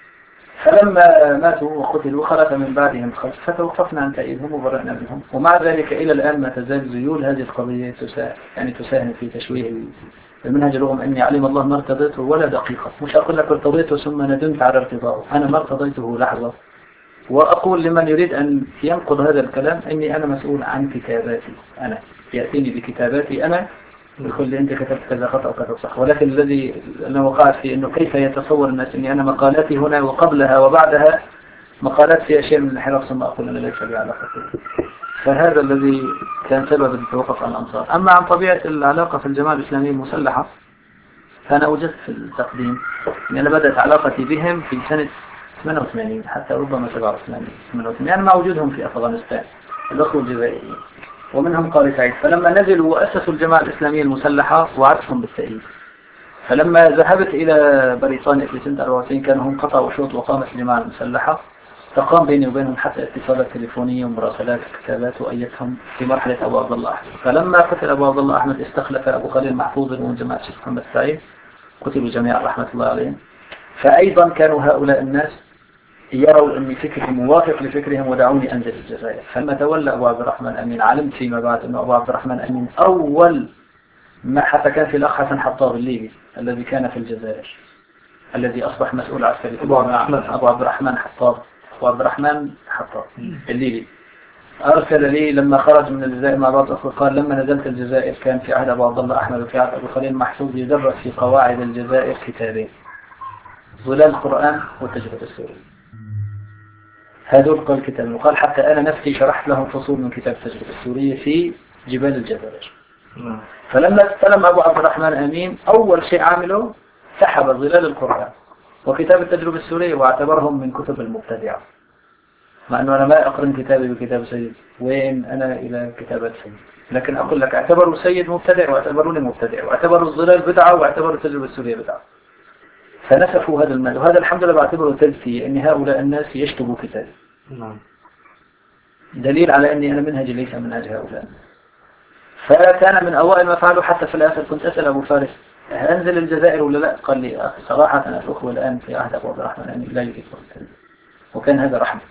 فلما ماتوا وقتلوا خلف من بعدهم خلف، فتوقفنا عن تأييدهم وبرأنا منهم. ومع ذلك إلى الآن ما تزال ذيول هذه القضية تساهم يعني تساهم في تشويه المنهج، رغم أني علم الله ما ارتضيته ولا دقيقة. مش أقول لك ارتضيته ثم ندمت على ارتضائه، أنا ما ارتضيته لحظة. وأقول لمن يريد أن ينقض هذا الكلام أني أنا مسؤول عن كتاباتي، أنا يأتيني بكتاباتي أنا يقول لي أنت كتبت كذا خطأ وكذا صح. ولكن الذي أنا وقعت فيه أنه كيف يتصور الناس أني أنا مقالاتي هنا وقبلها وبعدها مقالات في أشياء من الانحراف، ثم أقول أنا ليس لي علاقة فيه. فهذا الذي كان سبب التوقف عن الأنصار. أما عن طبيعة العلاقة في الجماعة الإسلامية المسلحة، فأنا وجدت في التقديم أن أنا بدأت علاقتي بهم في سنة ثمانية وثمانين حتى ربما سبعة وثمانين ثمانية وثمانين، يعني مع وجودهم في أفغانستان الأخوة الجزائريين ومنهم قاري سعيد. فلما نزلوا وأسسوا الجماعة الإسلامية المسلحة وعدتهم بالتأييد. فلما ذهبت إلى بريطانيا في سنة أربعة وتسعين كانوا هم قطعوا شوط وقامت الجماعة المسلحة، فقام بيني وبينهم حتى اتصالات تليفونية ومراسلات وكتابات، وأيتهم في مرحلة أبو عبد الله أحمد. فلما قتل أبو عبد الله أحمد استخلف أبو خليل محفوظ من جماعة الشيخ محمد سعيد، قتلوا جميعا رحمة الله عليهم. فأيضا كانوا هؤلاء الناس يروا أن فكري موافق لفكرهم ودعوني أنزل الجزائر. فلما تولى أبو عبد الرحمن أمين علمت فيما بعد أن أبو عبد الرحمن أمين أول ما حتى كان في الأخ حسن حطاب الليبي الذي كان في الجزائر الذي أصبح مسؤول عسكري، أبو عبد الرحمن حطاب أبو عبد الرحمن حطاب الليبي، أرسل لي لما خرج من الجزائر مع بعض الأخوة قال لما نزلت الجزائر كان في عهد أبو عبد الله أحمد وفي عهد أبو خليل محفوظ يدرس في قواعد الجزائر كتابين، ظلال القرآن والتجربة السورية. هذول قال كتاب، وقال حتى أنا نفسي شرحت لهم فصول من كتاب التجربة السورية في جبال الجزائر. فلما استلم أبو عبد الرحمن أمين أول شيء عمله سحب ظلال القرآن وكتاب التجربة السورية واعتبرهم من كتب المبتدعة، مع أنه أنا ما أقرن كتابي بكتاب سيد، وين أنا إلى كتابات سيد. لكن أقول لك اعتبروا سيد مبتدع واعتبروني مبتدع، واعتبروا الظلال بدعة واعتبروا التجربة السورية بدعة. فنسفوا هذا المال، وهذا الحمد لله بعتبره تزكية أن هؤلاء الناس يشتبوا كتابي. نعم. دليل على أني أنا منهجي ليس منهج هؤلاء. فكان من أوائل ما فعلوا حتى في الآخر كنت أسأل أبو فارس أنزل الجزائر ولا لا؟ قال لي صراحة أنا الأخوة الآن في عهد أبو عبد الرحمن أني لا يريد وقت، وكان هذا رحمة.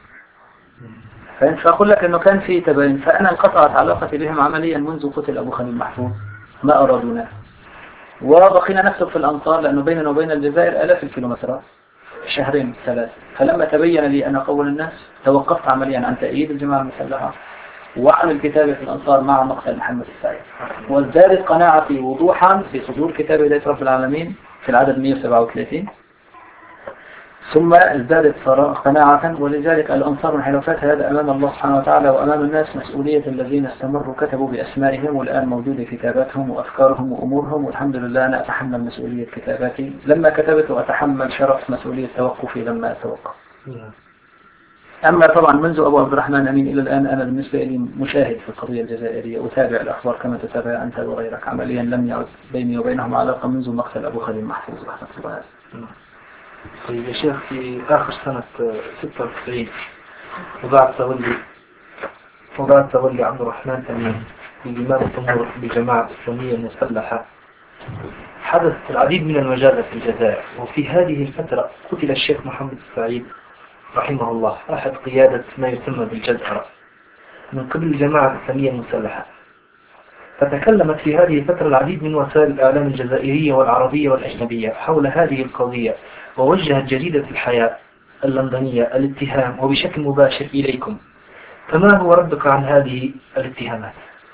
فأقول لك أنه كان في تباين. فأنا انقطعت علاقتي بهم عمليا منذ قتل أبو خليل محفوظ، ما أرادونا، وبقينا نكتب في الأنصار لأنه بيننا وبين الجزائر آلاف الكيلومترات شهرين ثلاث. فلما تبين لي أن أقول الناس توقفت عمليا عن تأييد الجماعة المسلحة وعن الكتابة في الأنصار مع مقتل محمد السعيد. وازدادت قناعتي وضوحا في صدور كتاب هداية رب العالمين في العدد مئة وسبعة وثلاثين. ثم ازدادت قناعة. ولذلك الأنصار والحلفاء هذا أمام الله سبحانه وتعالى وأمام الناس مسؤولية الذين استمروا كتبوا بأسمائهم والآن موجودة كتاباتهم وأفكارهم وأمورهم، والحمد لله أنا أتحمل مسؤولية كتاباتي لما كتبت وأتحمل شرف مسؤولية توقفي لما أتوقف. أما طبعا منذ أبو عبد الرحمن أمين إلى الآن أنا بالنسبة لي مشاهد في القضية الجزائرية، أتابع الأخبار كما تتابع أنت وغيرك. عمليا لم يعد بيني وبينهم علاقة منذ مقتل أبو خليل محفوظ رحمة الله عليه. طيب يا شيخ، في آخر سنة ستة وتسعين وبعد تولي وبعد تولي عبد الرحمن أمين بإمام الجمهور بالجماعة الإسلامية المسلحة حدث العديد من المجازر في الجزائر، وفي هذه الفترة قتل الشيخ محمد السعيد رحمه الله أحد قيادة ما يسمى بالجزائر من قبل الجماعة الإسلامية المسلحة. فتكلمت في هذه الفترة العديد من وسائل الإعلام الجزائرية والعربية والأجنبية حول هذه القضية، ووجهت جريدة الحياة اللندنية الاتهام وبشكل مباشر إليكم، فما هو ردك عن هذه الاتهامات؟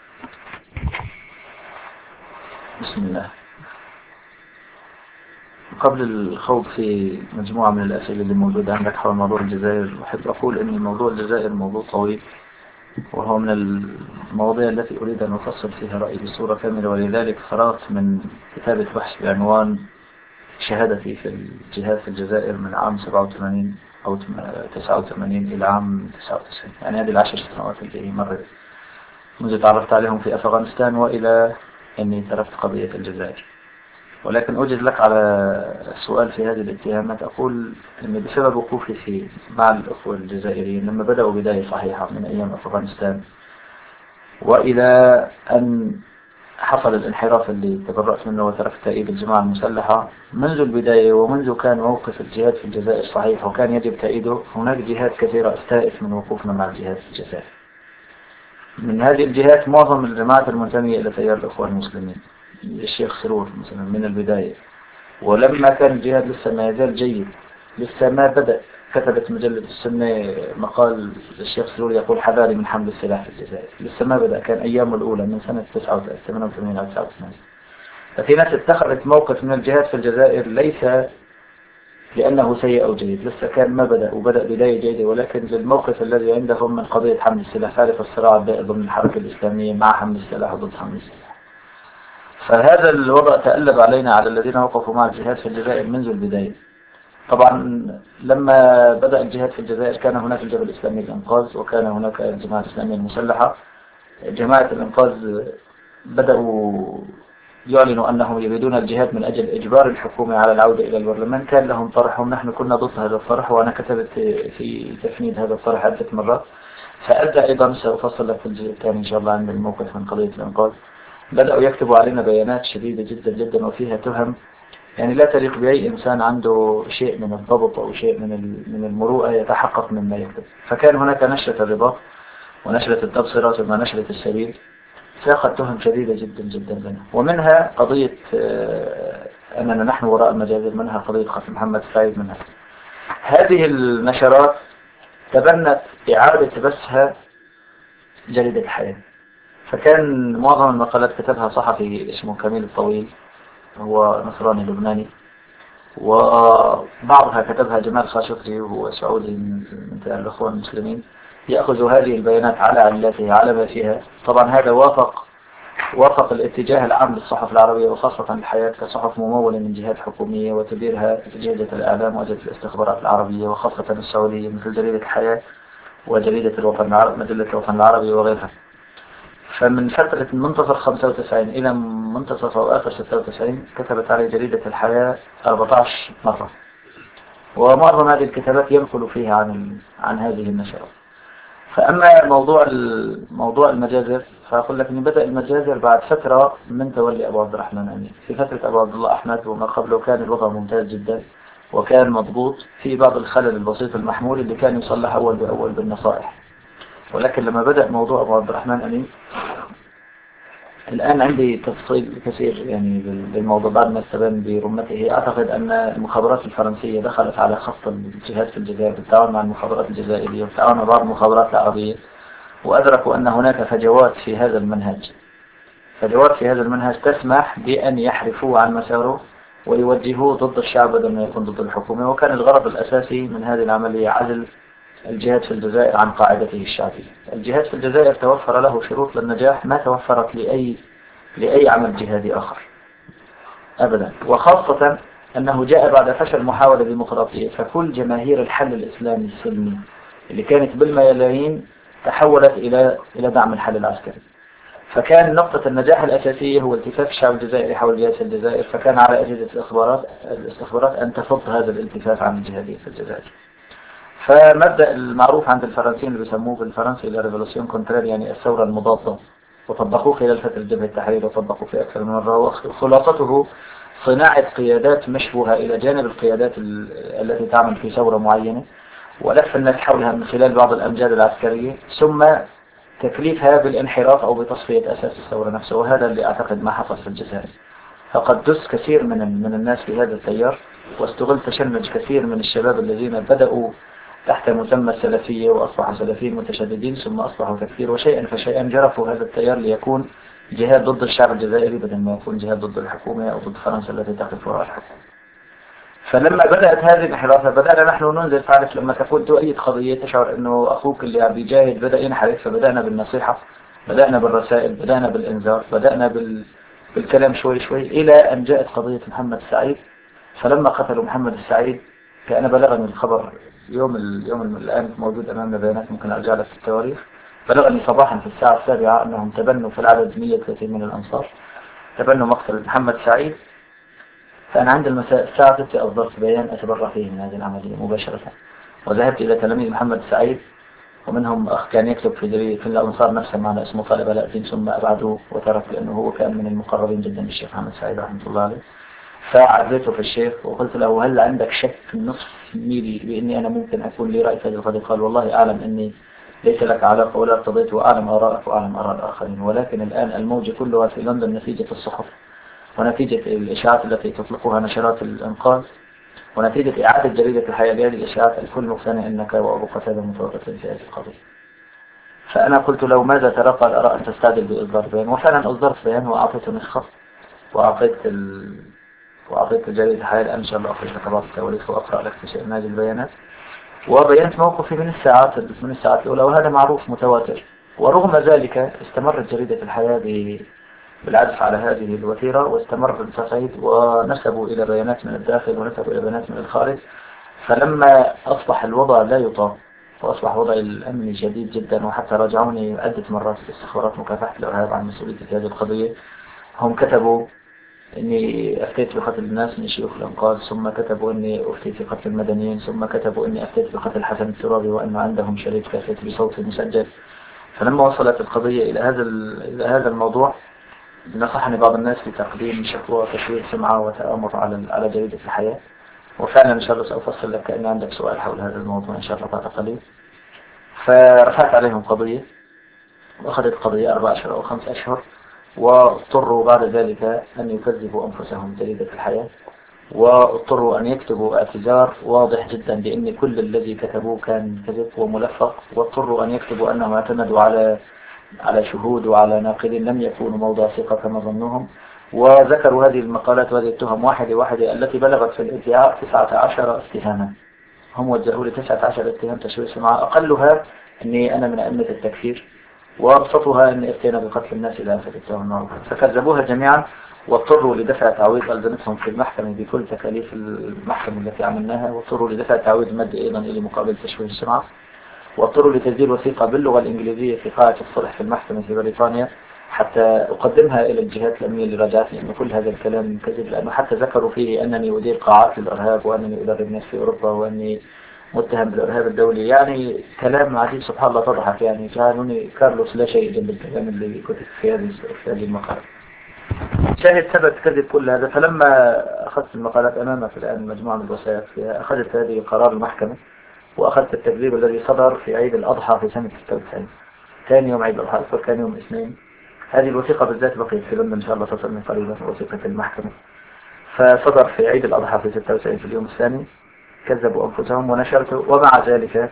بسم الله. قبل الخوض في مجموعة من الأسئلة اللي موجودة عندك حول موضوع الجزائر، أحب أقول أن موضوع الجزائر موضوع طويل، وهو من المواضيع التي أريد أن أفصل فيها رأيي بصورة كاملة، ولذلك فرغت من كتابة بحث بعنوان شهادتي في الجهاد في الجزائر من عام سبعة وثمانين أو تسعة وثمانين إلى عام تسعة وتسعين، يعني هذه العشر سنوات اللي مرت منذ تعرفت عليهم في أفغانستان وإلى أني تركت قضية الجزائر. ولكن أجد لك على السؤال في هذه الاتهامات أقول أن بسبب وقوفي في مع الأخوة الجزائريين لما بدأوا بداية صحيحة من أيام أفغانستان وإلى أن حصل الانحراف اللي تبرأت منه وتركت تأييد الجماعة المسلحة، منذ البداية ومنذ كان موقف الجهاد في الجزائر صحيح وكان يجب تأييده، هناك جهات كثيرة استائت من وقوفنا مع الجهاد في الجزائر. من هذه الجهات معظم الجماعات المنتمية إلى تيار الأخوة المسلمين، الشيخ سرور مثلا من البداية، ولما كان الجهاد لسه ما يزال جيد لسه ما بدأ، كتبت مجلة السنة مقال الشيخ سرور يقول حذاري من حمل السلاح في الجزائر، لسه ما بدأ، كان أيامه الأولى من سنة ثمانية وثمانين أو تسعة وثمانين. ففي ناس اتخذت موقف من الجهاد في الجزائر ليس لأنه سيء أو جيد، لسه كان ما بدأ وبدأ بداية جيدة، ولكن للموقف الذي عندهم من قضية حمل السلاح، تعرف الصراع الدائر ضمن الحركة الإسلامية مع حمل السلاح وضد حمل السلاح. فهذا الوضع تألب علينا على الذين وقفوا مع الجهاد في الجزائر منذ البداية. طبعا لما بدأ الجهاد في الجزائر كان هناك الجبهة الإسلامية للإنقاذ وكان هناك الجماعة الإسلامية المسلحة. جماعة الإنقاذ بدأوا يعلنوا أنهم يريدون الجهاد من أجل إجبار الحكومة على العودة إلى البرلمان، كان لهم طرحهم، نحن كنا ضد هذا الطرح وأنا كتبت في تفنيد هذا الطرح عدة مرات، فأبدأ أيضا سأفصل لك في الجزء الثاني إن شاء الله عن الموقف من قضية الإنقاذ. بدأوا يكتبوا علينا بيانات شديدة جدا جدا وفيها تهم يعني لا تليق بأي إنسان عنده شيء من الضبط أو شيء من من المروءة يتحقق مما يكتب. فكان هناك نشرة الرباط ونشرة التبصرة ثم نشرة السبيل، ساقت تهم شديدة جدا جدا لنا، ومنها قضية أننا نحن وراء المجازر، منها قضية قتل محمد السعيد. منها هذه النشرات تبنت إعادة بثها جريدة الحياة، فكان معظم المقالات كتبها صحفي اسمه كميل الطويل، هو نصراني لبناني، وبعضها كتبها جمال خاشقجي وهو سعودي من الأخوان المسلمين، يأخذ هذه البيانات على علتها على ما فيها. طبعا هذا وافق وافق الاتجاه العام للصحف العربية وخاصة الحياة كصحف ممولة من جهات حكومية وتديرها جريدة الإعلام وجريدة الاستخبارات العربية وخاصة السعودية مثل جريدة الحياة وجريدة الوطن العربي مجلة الوطن العربي وغيرها. فمن فترة منتصف خمسة وتسعين إلى منتصف أو آخر ستة وتسعين كتبت عليه جريدة الحياة أربعة عشر مرة، ومعظم هذه الكتابات ينقل فيها عن عن هذه النشرات. فأما موضوع موضوع المجازر فأقول لك أن بدأ المجازر بعد فترة من تولي أبو عبد الرحمن أمين. في فترة أبو عبد الله أحمد وما قبله كان الوضع ممتاز جدا وكان مضبوط، في بعض الخلل البسيط المحمول اللي كان يصلح أول بأول بالنصائح. ولكن لما بدأ موضوع أبو عبد الرحمن أمين، الآن عندي تفصيل كثير يعني للموضوع بعد ما استبان برمته. أعتقد أن المخابرات الفرنسية دخلت على خط الجهاد في الجزائر بالتعاون مع المخابرات الجزائرية والتعاون مع بعض المخابرات العربية، وأدركوا أن هناك فجوات في هذا المنهج، فجوات في هذا المنهج تسمح بأن يحرفوا عن مساره ويوجهوه ضد الشعب بدل ما يكون ضد الحكومة. وكان الغرض الأساسي من هذه العملية عزل الجهاد في الجزائر عن قاعدته الشعبية. الجهاد في الجزائر توفر له شروط للنجاح ما توفرت لأي لأي عمل جهادي آخر أبدا، وخاصة أنه جاء بعد فشل محاولة ديمقراطية، فكل جماهير الحل الإسلامي السلمي اللي كانت بالملايين تحولت إلى إلى دعم الحل العسكري. فكان نقطة النجاح الأساسية هو التفاف الشعب الجزائري حول جهاد في الجزائر، فكان على أجهزة الاستخبارات الاستخبارات أن تفض هذا الالتفاف عن الجهادية في الجزائر. فمبدأ المعروف عند الفرنسيين اللي بيسموه بالفرنسي الريفولوسيون كونترير، يعني الثورة المضادة، وطبقوه خلال فترة جبهة التحرير وطبقوه في أكثر من مرة. وخلاصته صناعة قيادات مشبوهة إلى جانب القيادات التي تعمل في ثورة معينة، ولف الناس حولها من خلال بعض الأمجاد العسكرية، ثم تكليفها بالانحراف أو بتصفية أساس الثورة نفسه. وهذا اللي أعتقد ما حصل في الجزائر. فقد دس كثير من من الناس في هذا التيار، واستغل تشنج كثير من الشباب الذين بدأوا تحت مسمى السلفية وأصبحوا سلفيين متشددين، ثم أصبحوا تكفير، وشيئا فشيئا جرفوا هذا التيار ليكون جهاد ضد الشعب الجزائري بدل ما يكون جهاد ضد الحكومة أو ضد فرنسا التي تقف وراء الحكومة. فلما بدأت هذه الانحرافات بدأنا نحن ننزل. تعرف لما تكون تؤيد قضية تشعر أنه أخوك اللي عم يجاهد بدأ ينحرف، فبدأنا بالنصيحة، بدأنا بالرسائل، بدأنا بالإنذار، بدأنا بال... بالكلام شوي شوي، إلى أن جاءت قضية محمد السعيد. فلما قتلوا محمد السعيد كان بلغني الخبر يوم ال... يوم الآن موجود أمامنا بيانات، ممكن أرجع لك في التواريخ. بلغني صباحا في الساعة السابعة أنهم تبنوا في العدد مئة وثلاثين من الأنصار تبنوا مقتل محمد سعيد. فأنا عند المساء الساعة ستة أصدرت بيان أتبرع فيه من هذه العملية مباشرة، وذهبت إلى تلاميذ محمد سعيد، ومنهم أخ كان يكتب في جريدة في الأنصار نفسه معنا اسمه طالب علاء الدين، ثم أبعده وترك لأنه هو كان من المقربين جدا من الشيخ محمد سعيد رحمة الله عليه. فعزيته في الشيخ وقلت له هل عندك شك في النصف ميلي بإني أنا ممكن أكون لي رأي في هذه القضية؟ قال والله أعلم أني ليس لك علاقة ولا ارتضيت، وأعلم آراءك وأعلم آراء الآخرين، ولكن الآن الموجة كلها في لندن نتيجة الصحف ونتيجة الإشاعات التي تطلقها نشرات الإنقاذ ونتيجة إعادة جريدة الحياة لهذه الإشاعات. الكل مقتنع أنك وأبو قتادة متورطين في هذه القضية. فأنا قلت له ماذا ترى؟ قال أرى أن تستعجل بإصدار بيان. وفعلا أصدرت بيان وأعطيته نسخة وأعطيت ال... وأعطيت جريدة الحياة. الآن إن شاء الله أخرج لك بعض التواريخ وأقرأ لك في شيء من هذه البيانات. وبينت موقفي من الساعات من الساعات الأولى، وهذا معروف متواتر. ورغم ذلك استمرت جريدة الحياة ب... بالعزف على هذه الوتيرة، واستمر التصعيد ونسبوا إلى بيانات من الداخل ونسبوا إلى بيانات من الخارج. فلما أصبح الوضع لا يطاق وأصبح وضع الأمن جديد جدا، وحتى رجعوني عدة مرات في استخبارات مكافحة الإرهاب عن مسؤوليتي في هذه القضية، هم كتبوا إني أفتيت في قتل الناس من شيوخ الإنقاذ، ثم كتبوا إني أفتي في قتل المدنيين، ثم كتبوا إني أفتيت في قتل حسن الترابي وأنه عندهم شريط كاسيت بصوت مسجل. فلما وصلت القضية إلى هذا إلى هذا الموضوع نصحني بعض الناس بتقديم شكوى وتشويه سمعة وتآمر على على جريدة الحياة. وفعلا إن شاء الله سأفصل لك كأن عندك سؤال حول هذا الموضوع إن شاء الله بعد قليل. فرفعت عليهم قضية، وأخذت قضية أربع أشهر أو خمس أشهر، واضطروا بعد ذلك أن يكذبوا أنفسهم جريدة الحياة، واضطروا أن يكتبوا اعتذار واضح جدا بأن كل الذي كتبوه كان كذب وملفق، واضطروا أن يكتبوا أنهم اعتمدوا على على شهود وعلى ناقلين لم يكونوا موضع ثقة كما ظنوهم. وذكروا هذه المقالات وهذه التهم واحدة واحدة التي بلغت في الادعاء تسعة عشر اتهاما. هم وجهوا لي تسعة عشر اتهام تشويه سمعة، أقلها أني أنا من أئمة التكفير، وأبسطها أني افتينا بقتل الناس إلى آخر التهم. فكذبوها جميعا، واضطروا لدفع تعويض ألزمتهم في المحكمة بكل تكاليف المحكمة التي عملناها، واضطروا لدفع تعويض مادي أيضا إلى مقابل تشويه السمعة، واضطروا لتسجيل وثيقة باللغة الإنجليزية في قاعة الصلح في المحكمة في بريطانيا حتى أقدمها إلى الجهات الأمنية اللي راجعتني أن كل هذا الكلام كذب، لأنه حتى ذكروا فيه أنني أدير قاعات للإرهاب وأنني أدرب ناس في أوروبا وأني متهم بالإرهاب الدولي. يعني كلام عجيب سبحان الله تضحك. يعني كانوني كارلوس لا شيء جنب الكلام اللي كتب في هذه في هذه المقالة. شاهد ثبت كذب كل هذا. فلما أخذت المقالات أمامك الآن مجموعة من الوثائق فيها، أخذت هذه قرار المحكمة، وأخذت التكذيب الذي صدر في عيد الأضحى في سنة ستة وتسعين، ثاني يوم عيد الأضحى، كان يوم الاثنين. هذه الوثيقة بالذات بقيت في لندن إن شاء الله تصل من قريبا، وثيقة المحكمة. فصدر في عيد الأضحى في ستة وتسعين في اليوم الثاني، كذبوا أنفسهم ونشرته. ومع ذلك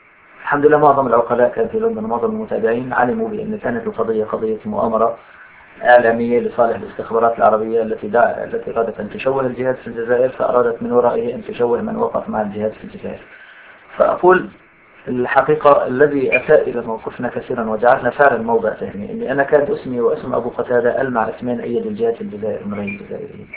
الحمد لله معظم العقلاء كان في لندن، معظم المتابعين علموا بأن كانت القضية قضية مؤامرة إعلامية لصالح الاستخبارات العربية التي دع... التي أرادت أن تشوه الجهاد في الجزائر، فأرادت من ورائه أن تشوه من وقف مع الجهاد في الجزائر. فأقول الحقيقة الذي أساء إلى موقفنا كثيرا وجعلنا فعلا موضع تهمي، إني أنا كان اسمي واسم أبو قتادة ألمع اسمين أيد الجهاد في الجزائر المرأي الجزائريين.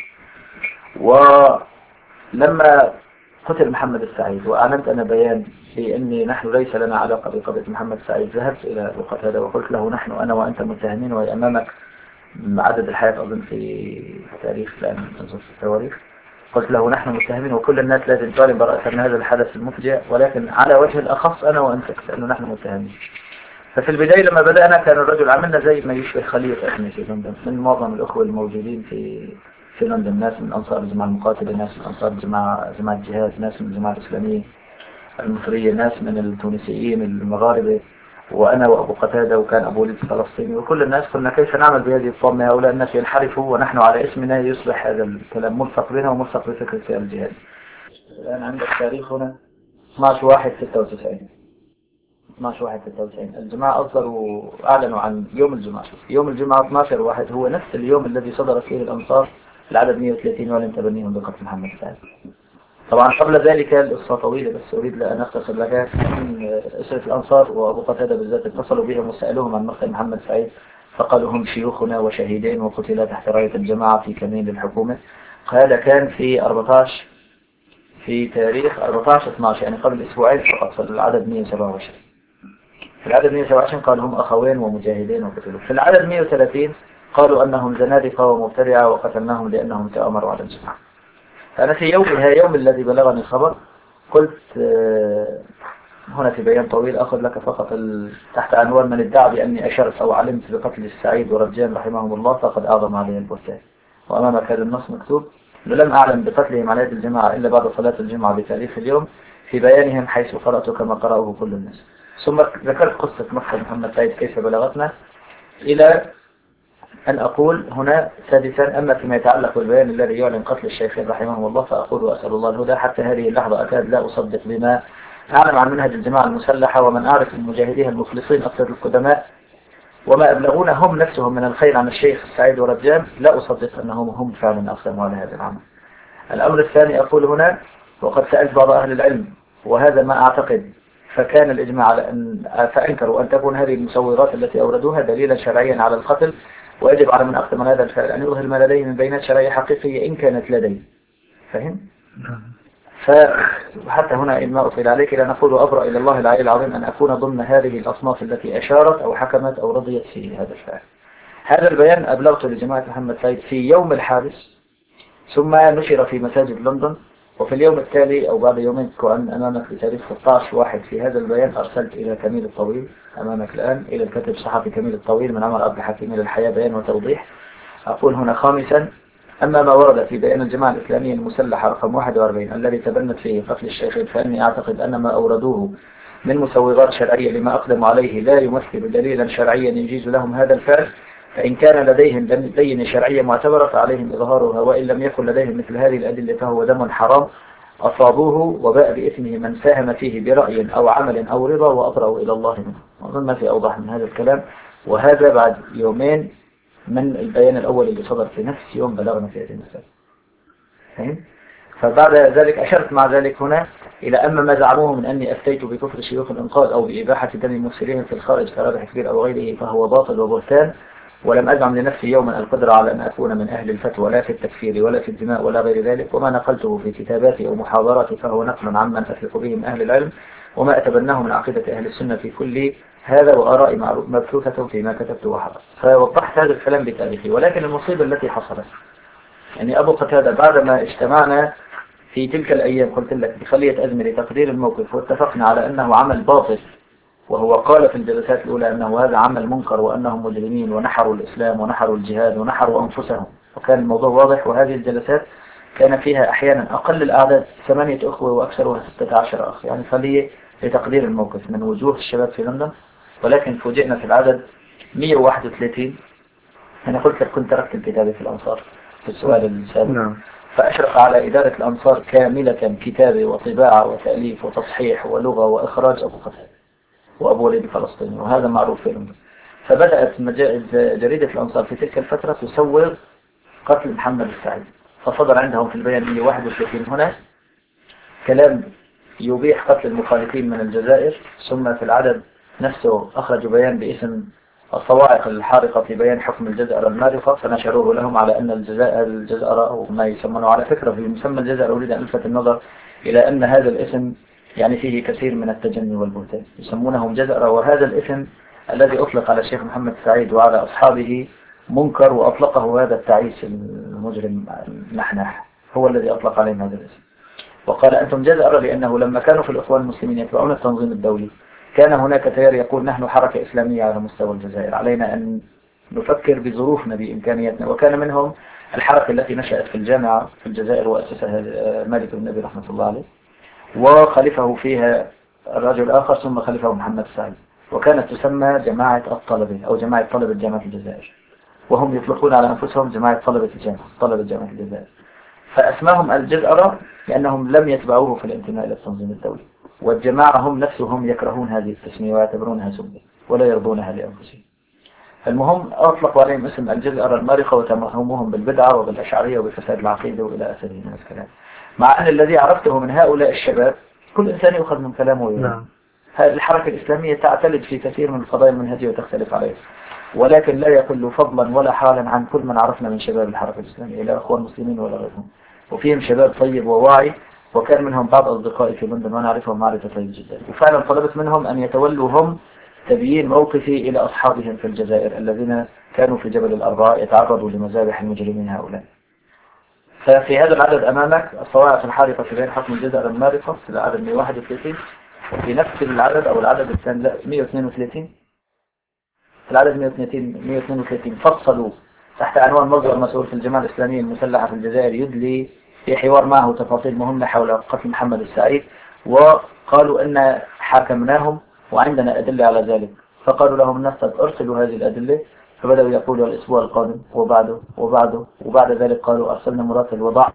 ولما قتل محمد السعيد وأعلنت أنا بيان في أني نحن ليس لنا علاقة بقضية محمد السعيد، ذهبت إلى أبو قتادة وقلت له نحن أنا وأنت متهمين، وأمامك عدد الحياة أظن في تاريخ الآن تنظر في التواريخ، قلت له نحن متهمين وكل الناس لازم تعلن براءة من هذا الحدث المفجع، ولكن على وجه الأخص أنا وأنت لأنه نحن متهمين. ففي البداية لما بدأنا كان الرجل عملنا زي ما يشبه خلية أحمي في لندن من معظم الأخوة الموجودين في في لندن، ناس من أنصار الجماعة المقاتلة، ناس من أنصار الجماعة جماعة الجهاد، ناس من الجماعة الإسلامية المصرية، ناس من التونسيين المغاربة، وأنا وأبو قتادة، وكان أبو وليد الفلسطيني، وكل الناس قلنا كيف نعمل بهذه الطامة، هؤلاء الناس ينحرفوا ونحن على اسمنا يصبح هذا الكلام ملصق بنا وملصق بفكرة الجهاد. الآن عندك تاريخ هنا اثني عشر واحد ستة وتسعين اثني عشر واحد ستة وتسعين الجماعة أصدروا أعلنوا عن يوم الجمعة. يوم الجمعة اثني عشر واحد هو نفس اليوم الذي صدرت فيه الأنصار العدد مئة وثلاثين ولم تبنيهم بقتل محمد السعيد. طبعا قبل ذلك القصة طويلة بس أريد أن أختصر لك. أسرة الأنصار وأبو قتادة بالذات اتصلوا بهم وسألوهم عن مقتل محمد سعيد، فقالوا هم شيوخنا وشهيدين وقتلا تحت راية الجماعة في كمين للحكومة. هذا كان في أربعة عشر في تاريخ أربعة عشر اثني عشر يعني قبل أسبوعين فقط، في العدد مئة وسبعة وعشرين. في العدد مئة وسبعة وعشرين قالوا هم أخوين ومجاهدين وقتلوا. في العدد مئة وثلاثين قالوا أنهم زنادقة ومبتدعة وقتلناهم لأنهم تآمروا على الجماعة. فأنا في يومها يوم الذي بلغني الخبر قلت هنا في بيان طويل أخذ لك فقط تحت عنوان من ادعى بأني أشرت أو علمت بقتل السعيد ورجال رحمهم الله فقد أعظم عليه البهتان. وأمامك هذا النص مكتوب لم أعلم بقتلهم على يد الجماعة إلا بعد صلاة الجمعة بتاريخ اليوم في بيانهم حيث قرأت كما قرأه كل الناس. ثم ذكرت قصة مقتل محمد سعيد كيف بلغتنا إلى أن أقول هنا سادسا أما فيما يتعلق بالبيان الذي يعلن قتل الشيخين رحمهم الله فأقول وأسأل الله الهدى حتى هذه اللحظة أكاد لا أصدق بما أعلم عن منهج الجماعة المسلحة ومن أعرف من مجاهديها المخلصين أكثر القدماء وما أبلغون هم نفسهم من الخير عن الشيخ السعيد ورجال، لا أصدق أنهم هم فعلا أقسموا على هذا العمل. الأمر الثاني أقول هنا وقد سألت بعض أهل العلم وهذا ما أعتقد فكان الإجماع على أن فأنكروا أن تكون هذه المسوغات التي أوردوها دليلا شرعيا على القتل، ويجب على من أقدم هذا الفعل أن يظهر ما لديه من بينات شرعية حقيقية إن كانت لديه. فهم؟ فحتى هنا إن ما أطيل عليك لا نقول أبرأ إلى الله العلي العظيم أن أكون ضمن هذه الأصناف التي أشارت أو حكمت أو رضيت في هذا الفعل. هذا البيان أبلغته لجماعة محمد سعيد في يوم الحادث ثم نشر في مساجد لندن، وفي اليوم التالي أو بعد يومين كان أمامك بتاريخ ستة عشر واحد في هذا البيان أرسلت إلى كميل الطويل أمامك الآن إلى الكاتب الصحفي كميل الطويل من عمر عبد الحكيم إلى الحياة بيان وتوضيح. أقول هنا خامسا أما ما ورد في بيان الجماعة الإسلامية المسلحة رقم واحد وأربعين الذي تبنت فيه قتل الشيخين فإني أعتقد أن ما أوردوه من مسوغات شرعية لما أقدموا عليه لا يمثل دليلا شرعيا يجيز لهم هذا الفعل، فإن كان لديهم بينة شرعية معتبرة فعليهم إظهارها، وإن لم يكن لديهم مثل هذه الأدلة فهو دم حرام أصابوه وباء بإثمه من ساهم فيه برأي أو عمل أو رضا وأبرأوا إلى الله منه. أظن ما في أوضح من هذا الكلام، وهذا بعد يومين من البيان الأول اللي صدر في نفس يوم بلغنا في هذه المسألة. فهم؟ فبعد ذلك أشرت مع ذلك هنا إلى أما ما زعموه من أني أفتيت بكفر شيوخ الإنقاذ أو بإباحة دم المفسرين في الخارج كرابح كبير أو غيره فهو باطل وبهتان، ولم أزعم لنفسي يوما القدرة على أن أكون من أهل الفتوى لا في التكفير ولا في الدماء ولا غير ذلك، وما نقلته في كتاباتي أو محاضراتي فهو نقل عمن أثق به من أهل العلم وما أتبناه من عقيدة أهل السنة في كل هذا وآرائي مبثوثة فيما كتبت وحضرت. فوضحت هذا الكلام بتاريخي، ولكن المصيبة التي حصلت يعني أبو قتادة بعدما اجتمعنا في تلك الأيام قلت لك بخلية أزمة لتقدير الموقف واتفقنا على أنه عمل باطل، وهو قال في الجلسات الأولى أنه هذا عمل منكر وأنهم مجرمين ونحروا الإسلام ونحروا الجهاد ونحروا أنفسهم، وكان الموضوع واضح. وهذه الجلسات كان فيها أحيانا أقل الأعداد ثمانية أخوة وأكثرها ستة عشر أخ، يعني خلية لتقدير الموقف من وجوه الشباب في لندن، ولكن فوجئنا في العدد مئة وواحد وثلاثين. أنا قلت لك كنت تركت الكتابة في الأنصار في السؤال السابق، نعم. فأشرق على إدارة الأنصار كاملة كتابة وطباعة وتأليف وتصحيح ولغة وإخراج أبو قتادة وأبو وليد الفلسطيني، وهذا معروف في لندن. فبدأت جريدة الأنصار في تلك الفترة تسوغ قتل محمد السعيد، فصدر عندهم في البيان مئة وواحد وثلاثين هنا كلام يبيح قتل المخالفين من الجزائر. ثم في العدد نفسه أخرجوا بيان باسم الصواعق الحارقة في بيان حكم الجزائر المارقة، فنشروه لهم على أن الجزائر الجزائر أو ما يسمونه على فكرة في مسمى الجزائر. أريد أن ألفت النظر إلى أن هذا الاسم يعني فيه كثير من التجني والبهتان، يسمونهم جزائر، وهذا الاسم الذي أطلق على الشيخ محمد السعيد وعلى أصحابه منكر، وأطلقه هذا التعيس المجرم نحناح هو الذي أطلق عليهم هذا الاسم، وقال أنتم جزائر لأنه لما كانوا في الإخوان المسلمين يتبعون التنظيم الدولي كان هناك تيار يقول نحن حركة إسلامية على مستوى الجزائر، علينا أن نفكر بظروفنا بإمكانياتنا، وكان منهم الحركة التي نشأت في الجامعة في الجزائر وأسسها مالك بن نبي رحمة الله عليه، وخلفه فيها الرجل آخر ثم خلفه محمد السعيد، وكانت تسمى جماعة الطلبة أو جماعة طلبة جامعة الجزائر، وهم يطلقون على أنفسهم جماعة طلبة الجامعة طلبة جامعة الجزائر. فأسماهم الجزائر لأنهم لم يتبعوه في الانتماء إلى التنظيم الدولي، والجماعة هم نفسهم يكرهون هذه التسمية ويعتبرونها سبة ولا يرضونها لأنفسهم. المهم أطلقوا عليهم اسم الجزائر المارقة وتمهمهم بالبدعة وبالأشعرية وبفساد العقيدة وإلى آخره من الكلام، مع أن الذي عرفته من هؤلاء الشباب كل إنسان يأخذ من كلامه. نعم. هذه الحركة الإسلامية تعتلج في كثير من القضايا المنهجية وتختلف عليه، ولكن لا يقل فضلا ولا حالا عن كل من عرفنا من شباب الحركة الإسلامية، لا أخوان المسلمين ولا غيرهم، وفيهم شباب طيب وواعي، وكان منهم بعض أصدقائي في لندن وأنا أعرفهم معرفة طيب جدا، وفعلا طلبت منهم أن يتولوا هم تبيين موقفي إلى أصحابهم في الجزائر الذين كانوا في جبل الأربعاء يتعرضوا لمذابح المجرمين هؤلاء. ففي هذا العدد أمامك الصواعق الحارقة في بين حكم الجزائر المارقة في العدد مئة وواحد وثلاثين، وفي نفس العدد أو العدد الثاني لا مئة واثنين وثلاثين، في العدد مئة واثنين وثلاثين فصلوا تحت عنوان مصدر مسؤول في الجماعة الإسلامية المسلحة في الجزائر يدلي في حوار معه تفاصيل مهمة حول قتل محمد السعيد، وقالوا أن حاكمناهم وعندنا أدلة على ذلك، فقالوا لهم الناس أرسلوا هذه الأدلة، فبدأوا يقولوا الأسبوع القادم وبعده وبعده وبعد ذلك قالوا أرسلنا مراسل وضع